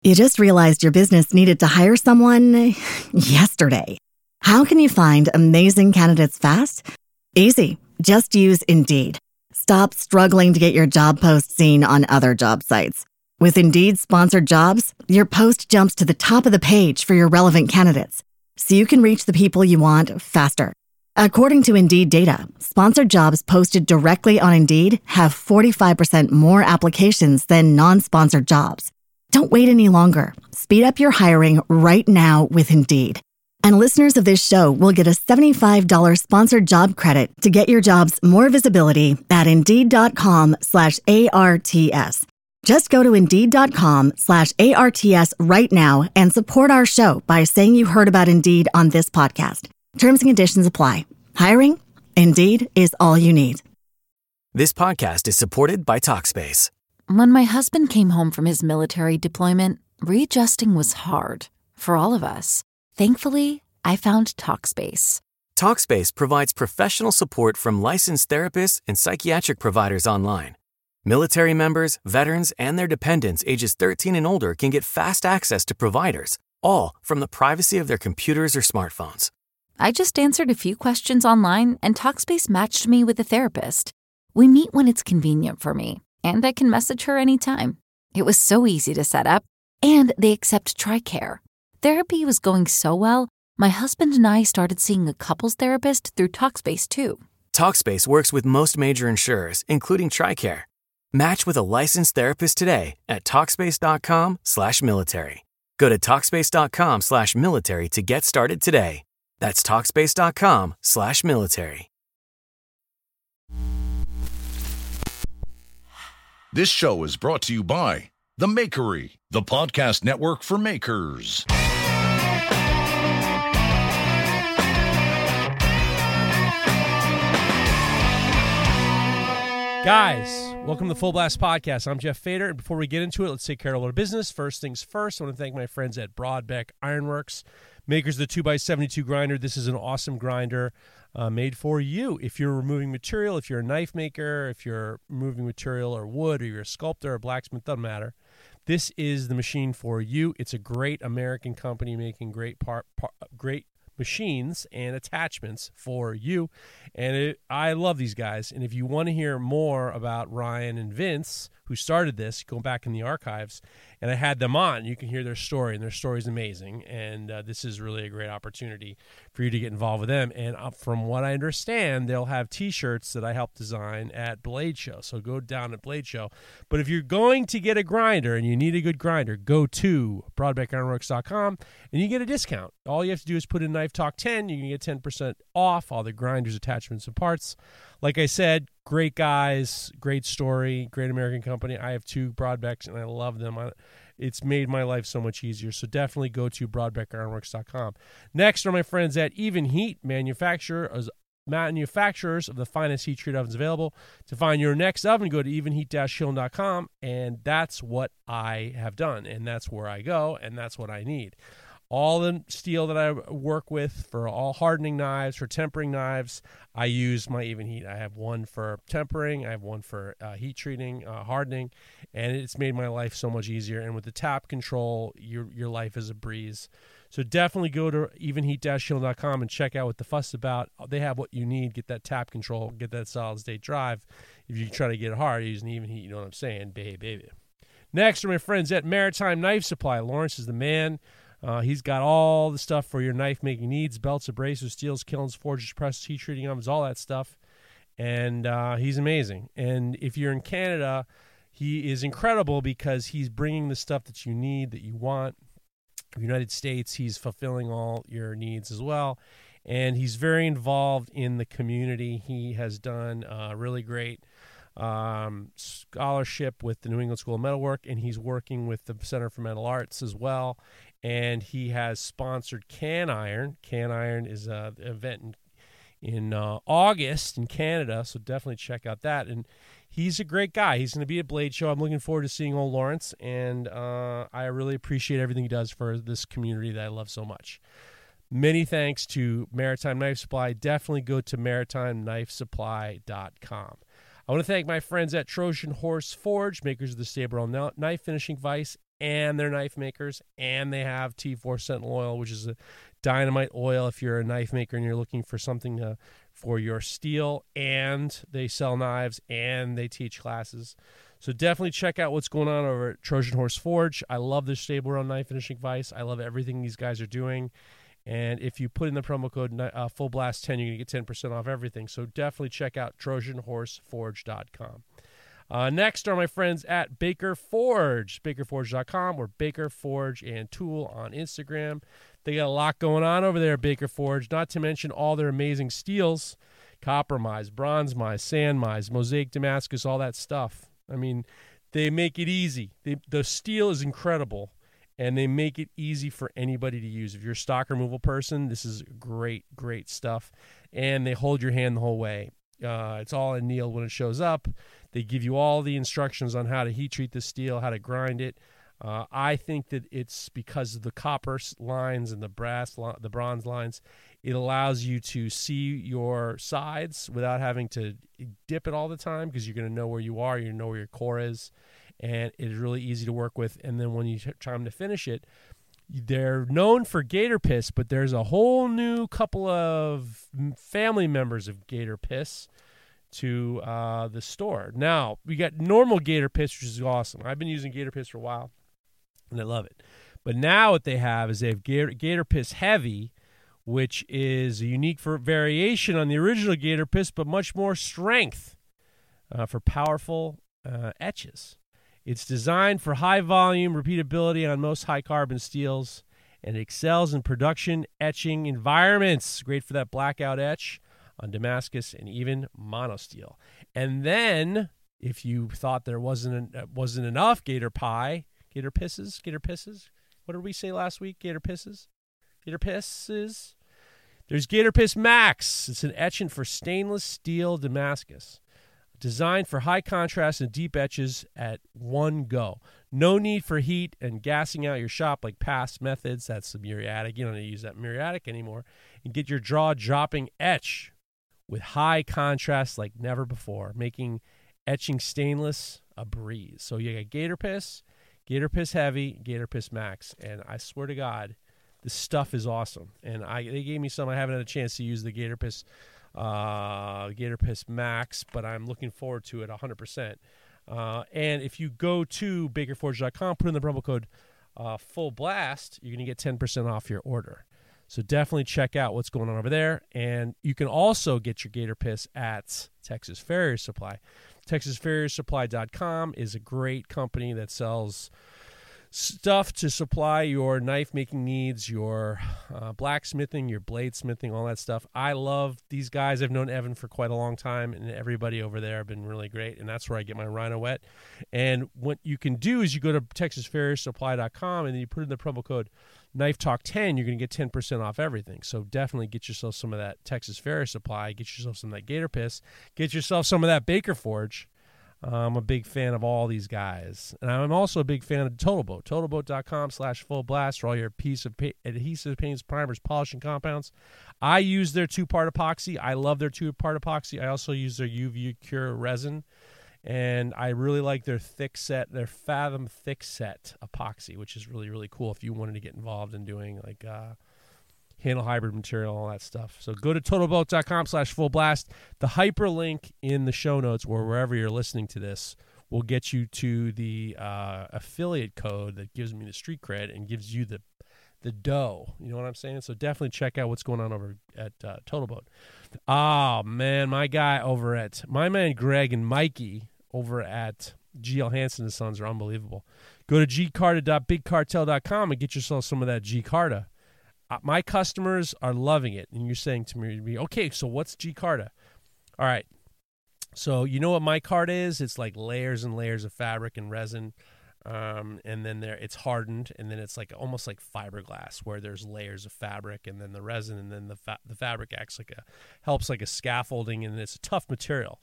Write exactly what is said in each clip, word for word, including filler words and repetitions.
You just realized your business needed to hire someone yesterday. How can you find amazing candidates fast? Easy. Just use Indeed. Stop struggling to get your job post seen on other job sites. With Indeed sponsored jobs, your post jumps to the top of the page for your relevant candidates, so you can reach the people you want faster. According to Indeed data, sponsored jobs posted directly on Indeed have forty-five percent more applications than non-sponsored jobs. Don't wait any longer. Speed up your hiring right now with Indeed. And listeners of this show will get a seventy-five dollars sponsored job credit to get your jobs more visibility at Indeed.com slash ARTS. Just go to Indeed.com slash ARTS right now and support our show by saying you heard about Indeed on this podcast. Terms and conditions apply. Hiring? Indeed is all you need. This podcast is supported by Talkspace. When my husband came home from his military deployment, readjusting was hard for all of us. Thankfully, I found Talkspace. Talkspace provides professional support from licensed therapists and psychiatric providers online. Military members, veterans, and their dependents ages thirteen and older can get fast access to providers, all from the privacy of their computers or smartphones. I just answered a few questions online, and Talkspace matched me with a therapist. We meet when it's convenient for me, and I can message her anytime. It was so easy to set up, and they accept TRICARE. Therapy was going so well, my husband and I started seeing a couples therapist through Talkspace, too. Talkspace works with most major insurers, including TRICARE. Match with a licensed therapist today at Talkspace.com slash military. Go to Talkspace.com slash military to get started today. That's Talkspace.com slash military. This show is brought to you by The Makery, the podcast network for makers. Guys, welcome to the Full Blast Podcast. I'm Jeff Fader, and before we get into it, let's take care of our business. First things first, I want to thank my friends at Broadbeck Ironworks, makers of the two by seventy-two grinder. This is an awesome grinder uh, made for you. If you're removing material, if you're a knife maker, if you're removing material or wood, or you're a sculptor or blacksmith, doesn't matter. This is the machine for you. It's a great American company making great part, part great machines and attachments for you. And it, I love these guys. And if you want to hear more about Ryan and Vince, who started this, go back in the archives, and I had them on. You can hear their story, and their story is amazing. And uh, this is really a great opportunity for you to get involved with them. And uh, from what I understand, they'll have T-shirts that I helped design at Blade Show. So go down at Blade Show. But if you're going to get a grinder and you need a good grinder, go to broadbeck ironworks dot com and you get a discount. All you have to do is put in Knife Talk ten. You can get ten percent off all the grinders, attachments, and parts. Like I said, great guys, great story, great American company. I have two Broadbecks, and I love them. I, it's made my life so much easier. So definitely go to broadbeck ironworks dot com. Next are my friends at Even Heat, manufacturers, manufacturers of the finest heat treat ovens available. To find your next oven, go to even heat dash kiln dot com, and that's what I have done, and that's where I go, and that's what I need. All the steel that I work with for all hardening knives, for tempering knives, I use my Even Heat. I have one for tempering, I have one for uh, heat treating, uh, hardening, and it's made my life so much easier. And with the tap control, your your life is a breeze. So definitely go to even heat dash kiln dot com and check out what the fuss is about. They have what you need. Get that tap control, get that solid state drive. If you try to get it hard using Even Heat, you know what I'm saying, baby, baby. Next are my friends at Maritime Knife Supply. Lawrence is the man. Uh, he's got all the stuff for your knife-making needs, belts, abrasives, steels, kilns, forges, presses, heat treating ovens, all that stuff. And uh, he's amazing. And if you're in Canada, he is incredible because he's bringing the stuff that you need, that you want. In the United States, he's fulfilling all your needs as well. And he's very involved in the community. He has done uh, really great um, scholarship with the New England School of Metalwork, and he's working with the Center for Metal Arts as well. And he has sponsored Can Iron. Can Iron is an event in, in uh, August in Canada, so definitely check out that. And he's a great guy. He's going to be at Blade Show. I'm looking forward to seeing old Lawrence, and uh, I really appreciate everything he does for this community that I love so much. Many thanks to Maritime Knife Supply. Definitely go to maritime knife supply dot com. I want to thank my friends at Trojan Horse Forge, makers of the Sabre knife finishing vise and they're knife makers, and they have T four Sentinel oil, which is a dynamite oil if you're a knife maker and you're looking for something to, for your steel, and they sell knives, and they teach classes. So definitely check out what's going on over at Trojan Horse Forge. I love this stable run knife finishing vise. I love everything these guys are doing. And if you put in the promo code uh, Full Blast ten, you're going to get ten percent off everything. So definitely check out Trojan Horse Forge dot com. Uh, next are my friends at Baker Forge, Baker Forge dot com, or Baker Forge and Tool on Instagram. They got a lot going on over there at Baker Forge, not to mention all their amazing steels, copper mize, bronze mize, sand mize, mosaic Damascus, all that stuff. I mean, they make it easy. They, the steel is incredible, and they make it easy for anybody to use. If you're a stock removal person, this is great, great stuff. And they hold your hand the whole way. Uh, it's all annealed when it shows up. They give you all the instructions on how to heat treat the steel, how to grind it. Uh, I think that it's because of the copper lines and the brass, li- the bronze lines. It allows you to see your sides without having to dip it all the time, because you're going to know where you are, you know where your core is, and it is really easy to work with. And then when you t- time to finish it, they're known for Gator Piss, but there's a whole new couple of family members of Gator Piss to uh, the store. Now, we got normal Gator Piss, which is awesome. I've been using Gator Piss for a while, and I love it. But now what they have is they have Gator, Gator Piss Heavy, which is a unique for variation on the original Gator Piss, but much more strength uh, for powerful uh, etches. It's designed for high volume repeatability on most high carbon steels, and it excels in production etching environments. Great for that blackout etch on Damascus and even monosteel. And then, if you thought there wasn't uh, wasn't enough Gator Pie, Gator Pisses, Gator Pisses, what did we say last week? Gator Pisses, Gator Pisses. There's Gator Piss Max. It's an etchant for stainless steel Damascus, designed for high contrast and deep etches at one go. No need for heat and gassing out your shop like past methods. That's the muriatic. You don't need to use that muriatic anymore. And get your jaw-dropping etch with high contrast like never before, making etching stainless a breeze. So you got Gator Piss, Gator Piss Heavy, Gator Piss Max. And I swear to God, this stuff is awesome. And I they gave me some. I haven't had a chance to use the Gator Piss uh, Gator Piss Max, but I'm looking forward to it one hundred percent. Uh, and if you go to Baker Forge dot com, put in the promo code uh, Full Blast, you're going to get ten percent off your order. So definitely check out what's going on over there. And you can also get your Gator Piss at Texas Farrier Supply. Texas Farrier Supply dot com is a great company that sells stuff to supply your knife-making needs, your uh, blacksmithing, your bladesmithing, all that stuff. I love these guys. I've known Evan for quite a long time, and everybody over there have been really great, and that's where I get my Rhino wet. And what you can do is you go to Texas Farrier Supply dot com, and then you put in the promo code Knife Talk ten. You're going to get ten percent off everything. So definitely get yourself some of that Texas Farrier Supply. Get yourself some of that Gator Piss. Get yourself some of that Baker Forge. I'm a big fan of all these guys. And I'm also a big fan of Total Boat. Total Boat dot com slash full blast for all your piece of pa- adhesive paints, primers, polishing compounds. I use their two-part epoxy. I love their two-part epoxy. I also use their U V Cure resin. And I really like their thick set, their Fathom thick set epoxy, which is really, really cool if you wanted to get involved in doing like uh, handle hybrid material, all that stuff. So go to Total Boat dot com slash full blast. The hyperlink in the show notes or wherever you're listening to this will get you to the uh, affiliate code that gives me the street cred and gives you the the dough. You know what I'm saying? So definitely check out what's going on over at uh, Total Boat. Oh, man, my guy over at, my man Greg and Mikey over at G L Hansen and Sons are unbelievable. Go to g carta dot big cartel dot com and get yourself some of that G-Carta. Uh, my customers are loving it. And you're saying to me, okay, so what's G-Carta? All right. So you know what my Carta is? It's like layers and layers of fabric and resin. Um, and then there it's hardened, and then it's like almost like fiberglass where there's layers of fabric and then the resin, and then the fa- the fabric acts like a helps like a scaffolding, and it's a tough material.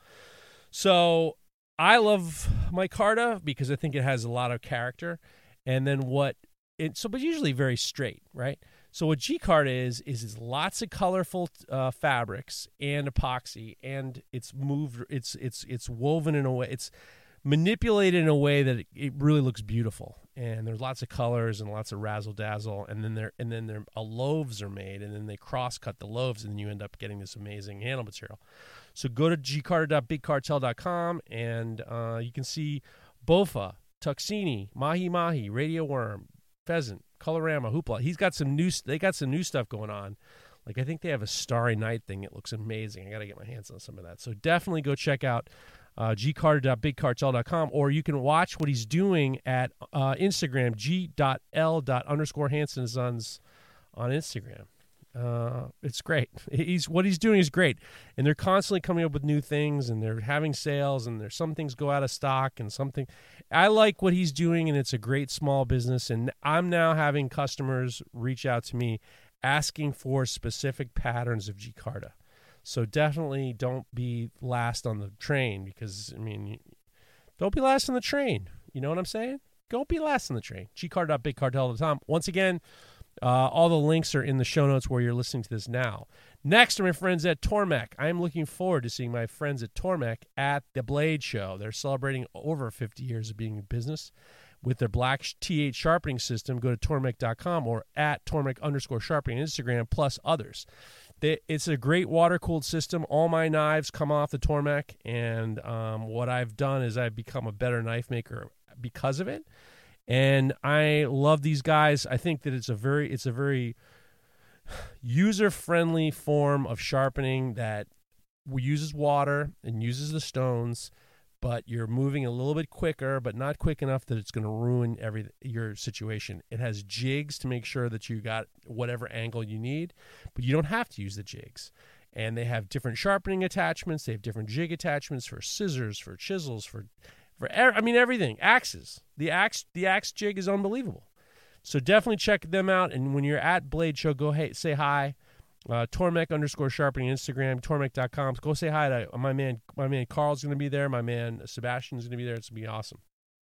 So I love my Carta because I think it has a lot of character. And then what it so but usually very straight, right? So what G-Carta is, is is lots of colorful uh, fabrics and epoxy, and it's moved, it's it's it's woven in a way, it's manipulated in a way that it, it really looks beautiful. and there's lots of colors and lots of razzle dazzle, and then there and then there uh, loaves are made, and then they cross cut the loaves, and then you end up getting this amazing handle material. So go to g carter dot big cartel dot com, and uh, you can see bofa, tuxini, mahi mahi, radio worm, pheasant, colorama, hoopla. He's got some new. They got some new stuff going on. Like, I think they have a Starry Night thing. It looks amazing. I got to get my hands on some of that. So definitely go check out uh, g carter dot big cartel dot com, or you can watch what he's doing at uh, Instagram, g dot l dot underscore Hanson Sons on Instagram. Uh, it's great. He's what he's doing is great, and they're constantly coming up with new things, and they're having sales, and there's some things go out of stock, and something. I like what he's doing, and it's a great small business. And I'm now having customers reach out to me asking for specific patterns of Gicarda. So definitely don't be last on the train, because, I mean, don't be last on the train. You know what I'm saying? Don't be last on the train. g carter dot big cartel dot com. Once again, uh, all the links are in the show notes where you're listening to this now. Next are my friends at Tormek. I'm looking forward to seeing my friends at Tormek at the Blade Show. They're celebrating over fifty years of being in business with their black T eight sharpening system. Go to tormek dot com or at tormek underscore sharpening on Instagram, plus others. They, it's a great water-cooled system. All my knives come off the Tormek, and um, what I've done is I've become a better knife maker because of it. And I love these guys. I think that it's a very it's a very user-friendly form of sharpening that uses water and uses the stones, but you're moving a little bit quicker, but not quick enough that it's going to ruin every your situation. It has jigs to make sure that you got whatever angle you need, but you don't have to use the jigs. And they have different sharpening attachments. They have different jig attachments for scissors, for chisels, for for I mean everything. Axes. The axe the axe jig is unbelievable. So definitely check them out. And when you're at Blade Show, go hey say hi. Uh, Tormek underscore sharpening Instagram, tormek dot com. Go say hi to my man. My man Carl's going to be there. My man Sebastian's going to be there. It's going to be awesome.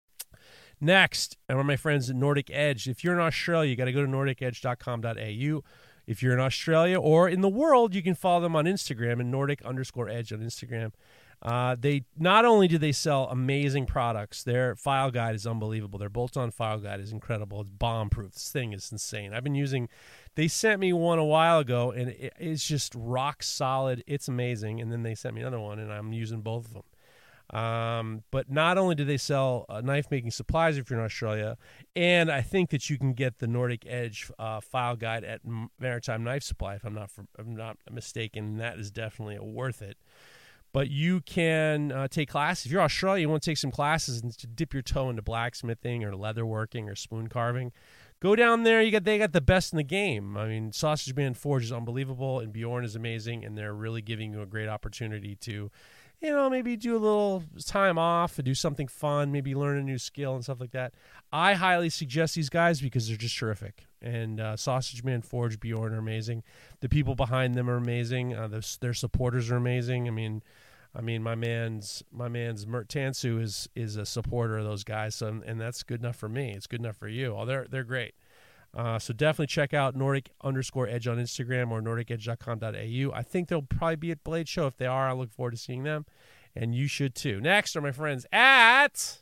Next, and one of my friends at Nordic Edge. If you're in Australia, you got to go to nordic edge dot com dot a u. If you're in Australia or in the world, you can follow them on Instagram and Nordic underscore Edge on Instagram. Uh, they not only do they sell amazing products, their file guide is unbelievable. Their bolt-on file guide is incredible. It's bomb-proof. This thing is insane. I've been using. They sent me one a while ago, and it, it's just rock solid. It's amazing. And then they sent me another one, and I'm using both of them. Um, but not only do they sell uh, knife-making supplies if you're in Australia, and I think that you can get the Nordic Edge uh, file guide at Maritime Knife Supply, if I'm not for, if I'm not mistaken. That is definitely worth it. But you can uh, take classes. If you're Australia, you want to take some classes and to dip your toe into blacksmithing or leatherworking or spoon carving. Go down there. You got they got the best in the game. I mean, Sausage Man Forge is unbelievable, and Bjorn is amazing, and they're really giving you a great opportunity to, you know, maybe do a little time off and do something fun, maybe learn a new skill and stuff like that. I highly suggest these guys because they're just terrific. And uh, Sausage Man Forge, Bjorn are amazing. The people behind them are amazing. Uh, the, their supporters are amazing. I mean, I mean, my man's my man's Mert Tansu is is a supporter of those guys, so, and that's good enough for me. It's good enough for you. Oh, they're they're great. Uh, so definitely check out Nordic underscore Edge on Instagram or nordic edge dot com dot a u. I think they'll probably be at Blade Show. If they are, I look forward to seeing them, and you should too. Next are my friends at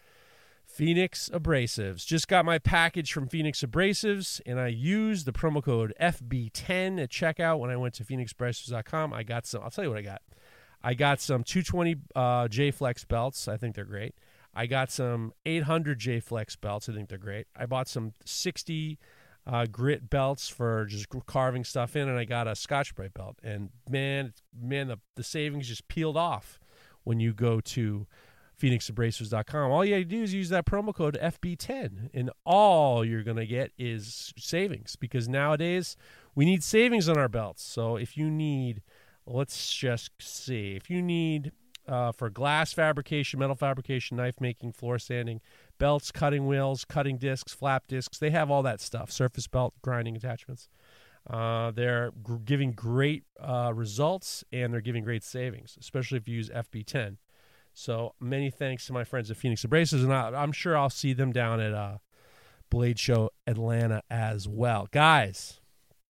Phoenix Abrasives. Just got my package from Phoenix Abrasives, and I used the promo code F B ten at checkout when I went to phoenix abrasives dot com. I got some. I'll tell you what I got. I got some two twenty uh, J-Flex belts. I think they're great. I got some eight hundred J-Flex belts. I think they're great. I bought some sixty uh, grit belts for just carving stuff in, and I got a Scotch-Brite belt. And, man, man, the, the savings just peeled off when you go to phoenix abrasives dot com. All you have to do is use that promo code F B ten, and all you're going to get is savings, because nowadays we need savings on our belts. So if you need... Let's just see. If you need uh, for glass fabrication, metal fabrication, knife making, floor sanding, belts, cutting wheels, cutting discs, flap discs, they have all that stuff. Surface belt, grinding attachments. Uh, they're g- giving great uh, results, and they're giving great savings, especially if you use F B ten. So many thanks to my friends at Phoenix Abrasives, and I, I'm sure I'll see them down at uh, Blade Show Atlanta as well. Guys,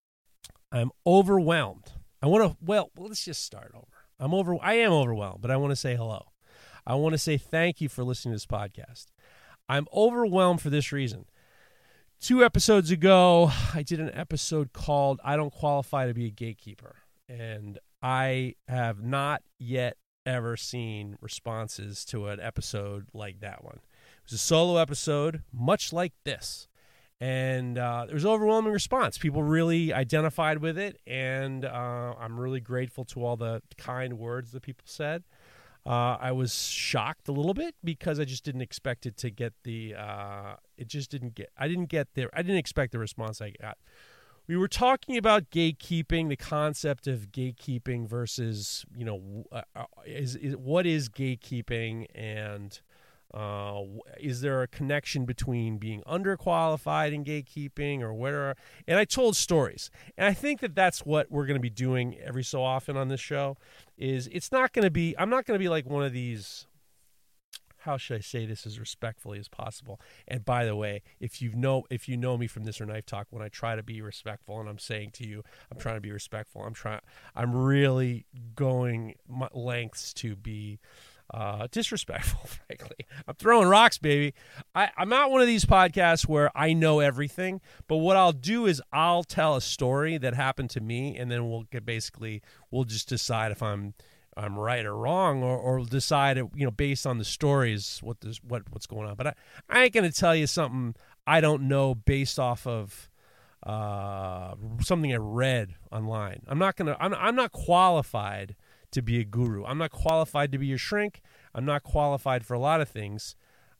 I'm overwhelmed. I want to, well, let's just start over. I'm over, I am overwhelmed, but I want to say hello. I want to say thank you for listening to this podcast. I'm overwhelmed for this reason. Two episodes ago, I did an episode called I Don't Qualify to Be a Gatekeeper. And I have not yet ever seen responses to an episode like that one. It was a solo episode, much like this. And uh, there was overwhelming response. People really identified with it, and uh, I'm really grateful to all the kind words that people said. Uh, I was shocked a little bit because I just didn't expect it to get the. Uh, it just didn't get. I didn't get there. I didn't expect the response I got. We were talking about gatekeeping, the concept of gatekeeping versus, you know, uh, is, is what is gatekeeping, and uh, is there a connection between being underqualified and gatekeeping, or where? And I told stories, and I think that that's what we're going to be doing every so often on this show. Is it's not going to be. I'm not going to be like one of these. How should I say this as respectfully as possible? And by the way, if you know if you know me from This or Knife Talk, when I try to be respectful, and I'm saying to you, I'm trying to be respectful. I'm trying. I'm really going lengths to be uh, disrespectful. Frankly, I'm throwing rocks, baby. I, I'm not one of these podcasts where I know everything. But what I'll do is I'll tell a story that happened to me, and then we'll get basically we'll just decide if I'm. I'm right or wrong, or, or decide, you know, based on the stories, what this, what what's going on. But I, I ain't going to tell you something I don't know based off of uh, something I read online. I'm not going to. I'm I'm not qualified to be a guru. I'm not qualified to be a shrink. I'm not qualified for a lot of things.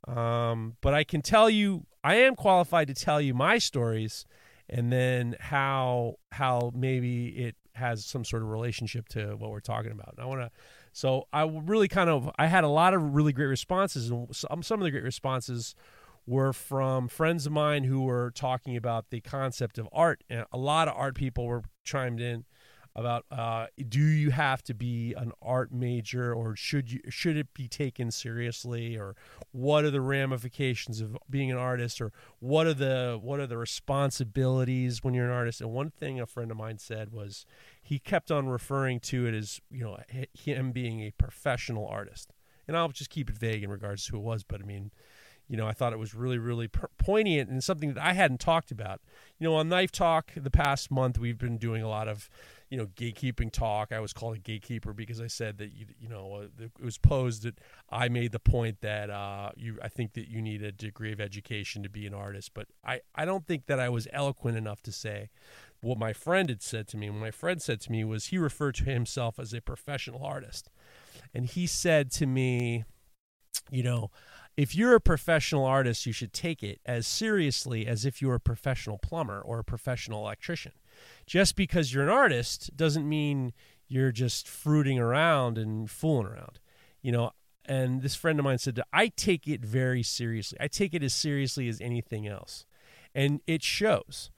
Um, but I can tell you, I am qualified to tell you my stories, and then how how maybe it has some sort of relationship to what we're talking about. And I want to, so I really kind of, I had a lot of really great responses, and some, some of the great responses were from friends of mine who were talking about the concept of art. And a lot of art people were chimed in about, uh, do you have to be an art major, or should you, should it be taken seriously, or what are the ramifications of being an artist, or what are the, what are the responsibilities when you're an artist? And one thing a friend of mine said was he kept on referring to it as, you know, him being a professional artist. And I'll just keep it vague in regards to who it was, but I mean, you know, I thought it was really, really poignant and something that I hadn't talked about. You know, on Knife Talk the past month, we've been doing a lot of, you know, gatekeeping talk. I was called a gatekeeper because I said that, you, you know, uh, it was posed that I made the point that uh, you, I think that you need a degree of education to be an artist. But I, I don't think that I was eloquent enough to say what my friend had said to me. What my friend said to me was he referred to himself as a professional artist. And he said to me, you know, if you're a professional artist, you should take it as seriously as if you're a professional plumber or a professional electrician. Just because you're an artist doesn't mean you're just fruiting around and fooling around. You know, and this friend of mine said, I take it very seriously. I take it as seriously as anything else. And it shows.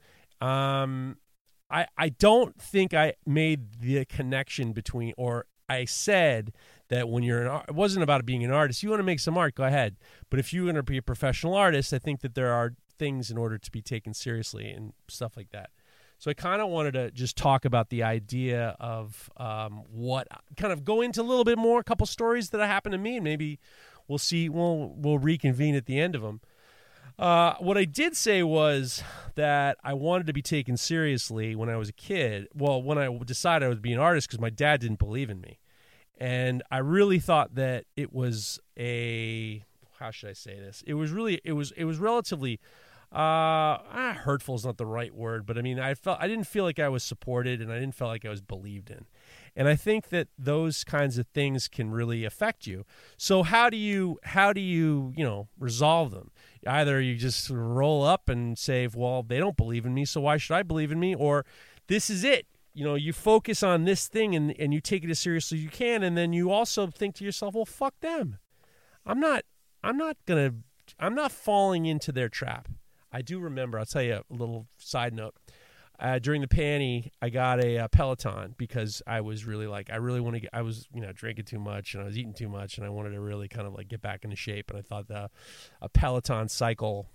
Um, I, I don't think I made the connection between, or I said that when you're an, it wasn't about being an artist. You want to make some art, go ahead. But if you're going to be a professional artist, I think that there are things in order to be taken seriously and stuff like that. So I kind of wanted to just talk about the idea of um, what, kind of go into a little bit more, a couple stories that happened to me, and maybe we'll see, we'll, we'll reconvene at the end of them. Uh, what I did say was that I wanted to be taken seriously when I was a kid. Well, when I decided I would be an artist, because my dad didn't believe in me. And I really thought that it was a, how should I say this? It was really, it was, it was relatively, uh, ah, hurtful is not the right word, but I mean, I felt, I didn't feel like I was supported, and I didn't feel like I was believed in. And I think that those kinds of things can really affect you. So how do you, how do you, you know, resolve them? Either you just roll up and say, well, they don't believe in me, so why should I believe in me? Or this is it. You know, you focus on this thing and, and you take it as seriously as you can, and then you also think to yourself, well, fuck them. I'm not, I'm not going to, I'm not falling into their trap. I do remember, I'll tell you a little side note. Uh, during the panty, I got a, a Peloton because I was really like, I really want to get, I was, you know, drinking too much and I was eating too much, and I wanted to really kind of like get back into shape. And I thought the, a Peloton cycle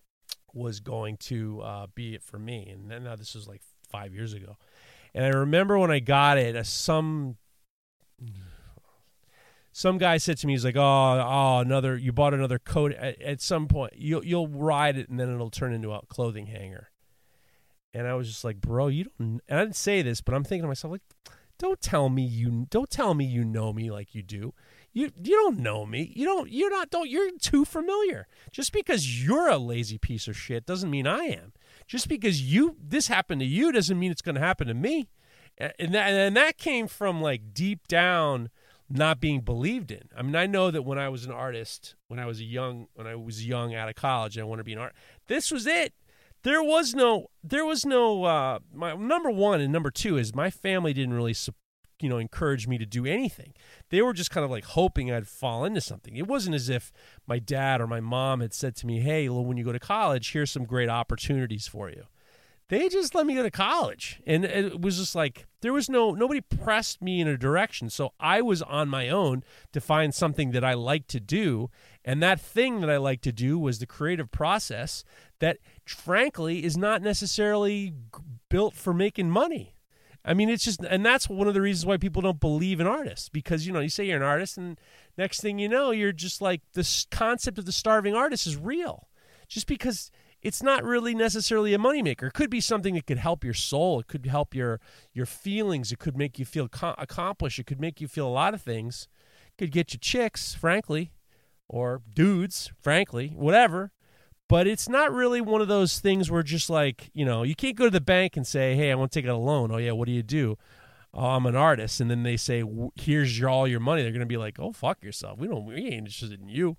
was going to uh, be it for me. And then now this was like five years ago. And I remember when I got it, uh, some some guy said to me, he's like, oh, oh, another, you bought another coat. At, at some point, you'll, you'll ride it and then it'll turn into a clothing hanger. And I was just like, bro, you don't, and I didn't say this, but I'm thinking to myself, like, don't tell me you, don't tell me you know me like you do. You, you don't know me. You don't, you're not, don't, you're too familiar. Just because you're a lazy piece of shit doesn't mean I am. Just because you, this happened to you doesn't mean it's going to happen to me. And that, and that came from like deep down, not being believed in. I mean, I know that when I was an artist, when I was a young, when I was young out of college, I wanted to be an art. This was it. There was no, there was no, uh, my number one and number two is my family didn't really, you know, encourage me to do anything. They were just kind of like hoping I'd fall into something. It wasn't as if my dad or my mom had said to me, hey, well, when you go to college, here's some great opportunities for you. They just let me go to college. And it was just like, there was no, nobody pressed me in a direction. So I was on my own to find something that I like to do. And that thing that I like to do was the creative process that, frankly, is not necessarily built for making money. I mean, it's just, and that's one of the reasons why people don't believe in artists. Because, you know, you say you're an artist, and next thing you know, you're just like, this concept of the starving artist is real. Just because it's not really necessarily a moneymaker. It could be something that could help your soul. It could help your your feelings. It could make you feel co- accomplished. It could make you feel a lot of things. It could get you chicks, frankly, or dudes, frankly, whatever. But it's not really one of those things where just like, you know, you can't go to the bank and say, hey, I want to take out a loan. Oh, yeah, what do you do? Oh, I'm an artist. And then they say, here's your, all your money. They're going to be like, oh, fuck yourself. We don't, we ain't interested in you.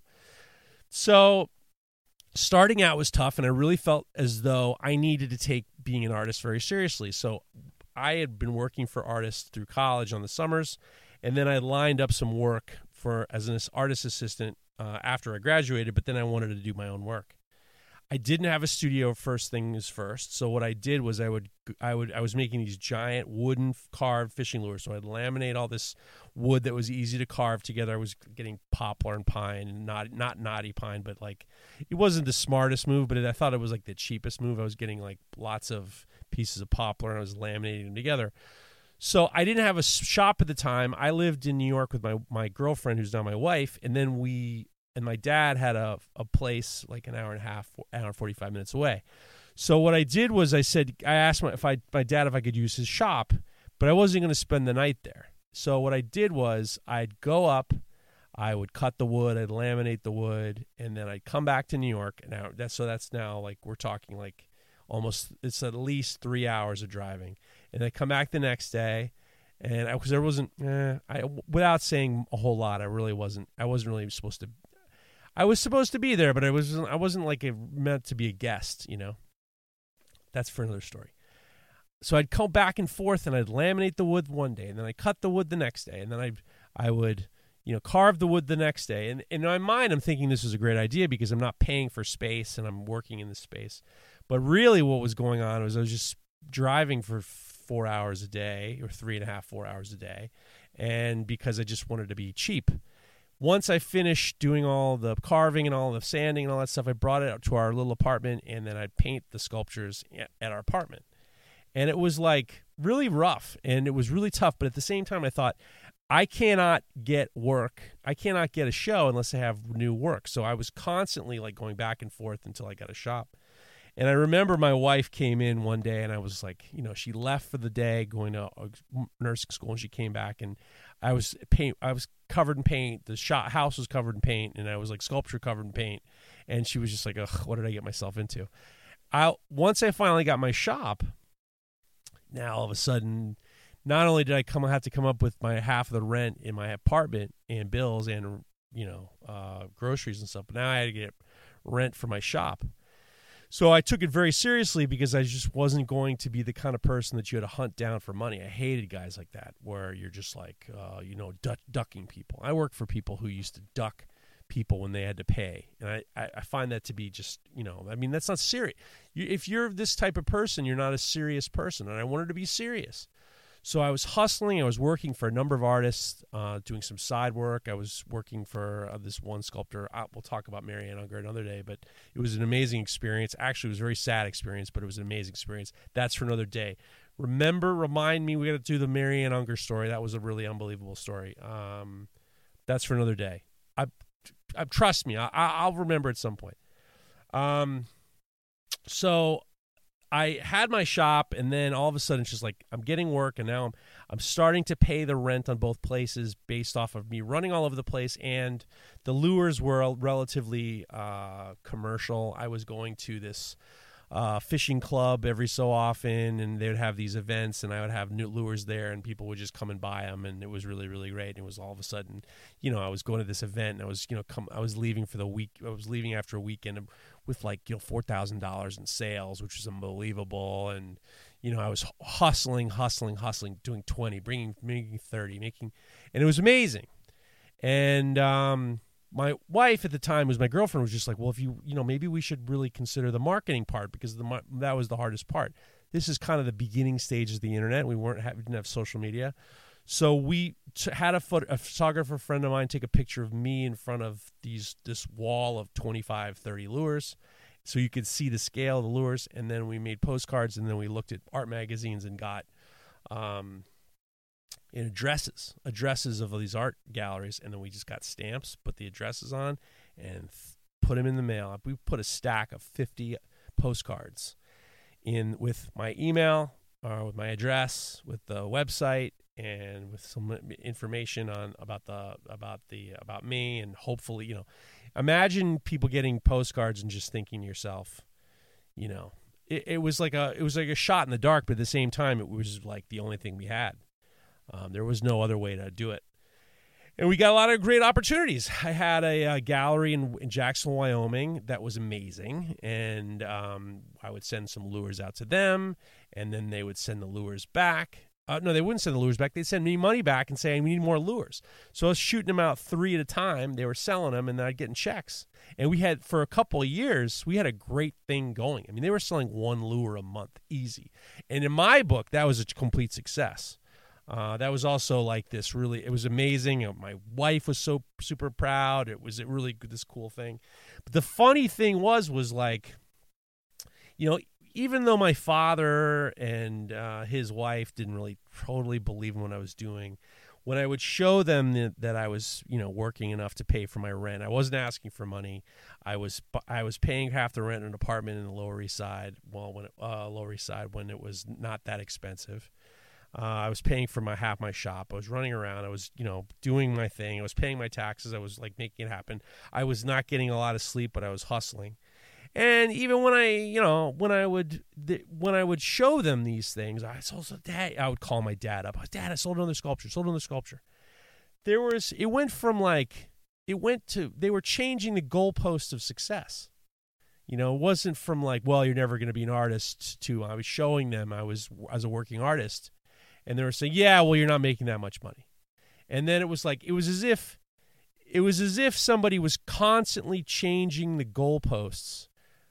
So starting out was tough, and I really felt as though I needed to take being an artist very seriously. So I had been working for artists through college on the summers, and then I lined up some work for as an artist assistant uh, after I graduated, but then I wanted to do my own work. I didn't have a studio first things first, so what I did was I would I would I was making these giant wooden carved fishing lures. So I'd laminate all this wood that was easy to carve together. I was getting poplar and pine, and not not knotty pine, but like it wasn't the smartest move, but it, I thought it was like the cheapest move. I was getting like lots of pieces of poplar, and I was laminating them together. So I didn't have a shop at the time. I lived in New York with my my girlfriend, who's now my wife, and then we. And my dad had a a place like an hour and a half, hour and forty-five minutes away. So what I did was I said, I asked my, if I, my dad if I could use his shop, but I wasn't going to spend the night there. So what I did was I'd go up, I would cut the wood, I'd laminate the wood, and then I'd come back to New York. Now that's so that's now like we're talking like almost it's at least three hours of driving, and I come back the next day. And because there wasn't, eh, I without saying a whole lot, I really wasn't. I wasn't really supposed to. I was supposed to be there, but I wasn't. I wasn't like a, meant to be a guest. You know, that's for another story. So I'd go back and forth, and I'd laminate the wood one day, and then I cut the wood the next day, and then I, I would, you know, carve the wood the next day. And in my mind, I'm thinking this is a great idea because I'm not paying for space and I'm working in the space. But really, what was going on was I was just driving for four hours a day, or three and a half, four hours a day, and because I just wanted to be cheap. Once I finished doing all the carving and all the sanding and all that stuff, I brought it up to our little apartment, and then I'd paint the sculptures at our apartment. And it was like really rough, and it was really tough. But at the same time, I thought, I cannot get work. I cannot get a show unless I have new work. So I was constantly like going back and forth until I got a shop. And I remember my wife came in one day, and I was like, you know, she left for the day going to nursing school, and she came back, and I was paint. I was covered in paint. The shop house was covered in paint, and I was like sculpture covered in paint. And she was just like, ugh, what did I get myself into? I once I finally got my shop, now all of a sudden, not only did I come have to come up with my half of the rent in my apartment and bills and, you know, uh, groceries and stuff, but now I had to get rent for my shop. So I took it very seriously because I just wasn't going to be the kind of person that you had to hunt down for money. I hated guys like that where you're just like, uh, you know, duck, ducking people. I worked for people who used to duck people when they had to pay. And I, I find that to be just, you know, I mean, that's not serious. You, if you're this type of person, you're not a serious person. And I wanted to be serious. So I was hustling. I was working for a number of artists, uh, doing some side work. I was working for uh, this one sculptor. I, we'll talk about Marianne Unger another day, but it was an amazing experience. Actually, it was a very sad experience, but it was an amazing experience. That's for another day. Remember, remind me, we got to do the Marianne Unger story. That was a really unbelievable story. Um, That's for another day. I, I trust me, I, I'll remember at some point. Um, so I had my shop, and then all of a sudden, it's just like I'm getting work, and now I'm I'm starting to pay the rent on both places based off of me running all over the place, and the lures were relatively uh, commercial. I was going to this uh, fishing club every so often, and they would have these events, and I would have new lures there, and people would just come and buy them, and it was really, really great. And it was all of a sudden, you know, I was going to this event, and I was, you know, come, I was leaving for the week. I was leaving after a weekend with like, you know, four thousand dollars in sales, which was unbelievable. And, you know, I was hustling, hustling, hustling, doing twenty, bringing, making thirty, making, and it was amazing. And, um, my wife at the time was my girlfriend was just like, well, if you, you know, maybe we should really consider the marketing part, because the that was the hardest part. This is kind of the beginning stages of the internet. We weren't we didn't have social media. So we t- had a, photo, a photographer friend of mine take a picture of me in front of these this wall of twenty-five, thirty lures, so you could see the scale of the lures. And then we made postcards, and then we looked at art magazines and got um, in addresses, addresses of these art galleries, and then we just got stamps, put the addresses on, and th- put them in the mail. We put a stack of fifty postcards in with my email, or with my address, with the website, and with some information on about the about the about me, and hopefully, you know, imagine people getting postcards and just thinking to yourself, you know, it, it was like a it was like a shot in the dark, but at the same time, it was like the only thing we had. Um, there was no other way to do it. And we got a lot of great opportunities. I had a, a gallery in, in Jacksonville, Wyoming that was amazing. And um, I would send some lures out to them, and then they would send the lures back. Uh, no, they wouldn't send the lures back. They'd send me money back and say, we need more lures. So I was shooting them out three at a time. They were selling them, and then I'd get in checks. And we had, for a couple of years, we had a great thing going. I mean, they were selling one lure a month, easy. And in my book, that was a complete success. Uh, that was also like this really, it was amazing. You know, my wife was so super proud. It was a really good, this cool thing. But the funny thing was, was like, you know, even though my father and uh, his wife didn't really totally believe in what I was doing, when I would show them that, that I was, you know, working enough to pay for my rent, I wasn't asking for money. I was, I was paying half the rent in an apartment in the Lower East Side. Well, when it, uh, Lower East Side, when it was not that expensive. Uh, I was paying for my half my shop. I was running around. I was, you know, doing my thing. I was paying my taxes. I was like making it happen. I was not getting a lot of sleep, but I was hustling. And even when I, you know, when I would, th- when I would show them these things, I sold dad. I would call my dad up. Dad, I sold another sculpture. Sold another sculpture. There was. It went from like, it went to. They were changing the goalposts of success. You know, it wasn't from like, well, you're never going to be an artist. To I was showing them I was as a working artist. And they were saying, yeah, well, you're not making that much money. And then it was like, it was as if, it was as if somebody was constantly changing the goalposts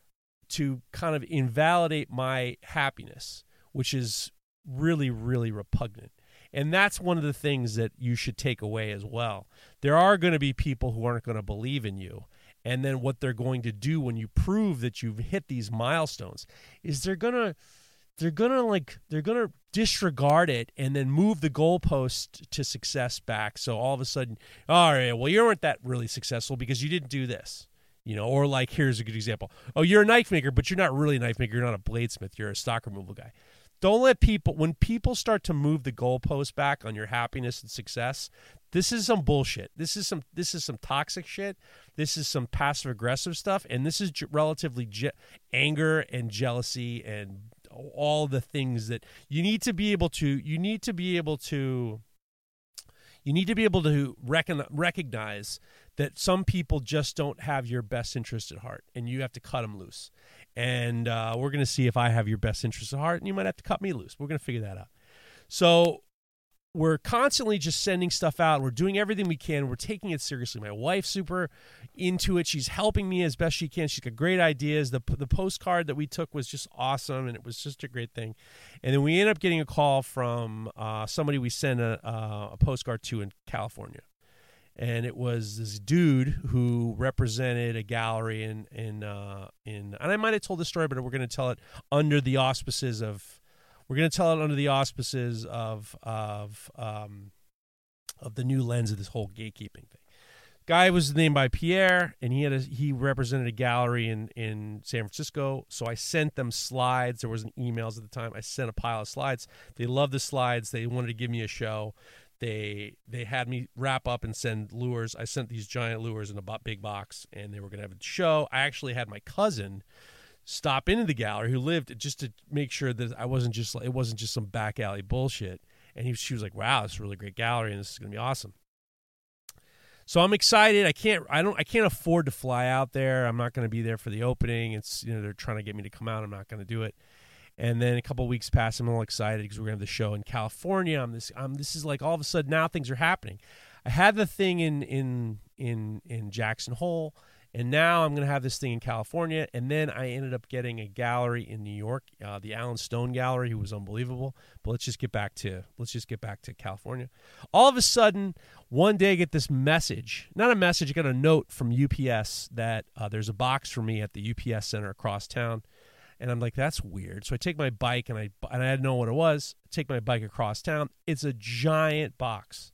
to kind of invalidate my happiness, which is really, really repugnant. And that's one of the things that you should take away as well. There are going to be people who aren't going to believe in you. And then what they're going to do when you prove that you've hit these milestones is they're going to, they're going to like, they're going to disregard it and then move the goalpost to success back. So all of a sudden, all right, well, you weren't that really successful because you didn't do this, you know, or like, here's a good example. Oh, you're a knife maker, but you're not really a knife maker. You're not a bladesmith. You're a stock removal guy. Don't let people, when people start to move the goalpost back on your happiness and success, this is some bullshit. This is some, this is some toxic shit. This is some passive aggressive stuff. And this is j- relatively je- anger and jealousy and all the things that you need to be able to, you need to be able to, you need to be able to recon, recognize that some people just don't have your best interest at heart, and you have to cut them loose. And uh, we're going to see if I have your best interest at heart, and you might have to cut me loose. We're going to figure that out. So we're constantly just sending stuff out. We're doing everything we can. We're taking it seriously. My wife's super into it. She's helping me as best she can. She's got great ideas. The the postcard that we took was just awesome, and it was just a great thing. And then we ended up getting a call from uh, somebody we sent a, uh, a postcard to in California. And it was this dude who represented a gallery in, in, uh, in and I might have told this story, but we're going to tell it under the auspices of, We're going to tell it under the auspices of of um, of the new lens of this whole gatekeeping thing. Guy was named by Pierre, and he had a, he represented a gallery in, in San Francisco. So I sent them slides. There wasn't emails at the time. I sent a pile of slides. They loved the slides. They wanted to give me a show. They they had me wrap up and send lures. I sent these giant lures in a big box, and they were going to have a show. I actually had my cousin stop into the gallery who lived just to make sure that I wasn't just it wasn't just some back alley bullshit. And he, she was like, "Wow, this is a really great gallery, and this is going to be awesome." So I'm excited. I can't. I don't. I can't afford to fly out there. I'm not going to be there for the opening. It's you know they're trying to get me to come out. I'm not going to do it. And then a couple of weeks pass. I'm all excited because we're going to have the show in California. I'm this. I'm. This is like all of a sudden now things are happening. I had the thing in in in in Jackson Hole, and now I'm going to have this thing in California. And then I ended up getting a gallery in New York, uh, the Alan Stone Gallery, who was unbelievable. But let's just get back to let's just get back to California. All of a sudden, one day I get this message, not a message, I got a note from U P S that uh, there's a box for me at the U P S center across town. And I'm like, that's weird. So I take my bike, and I and I didn't know what it was. I take my bike across town. It's a giant box.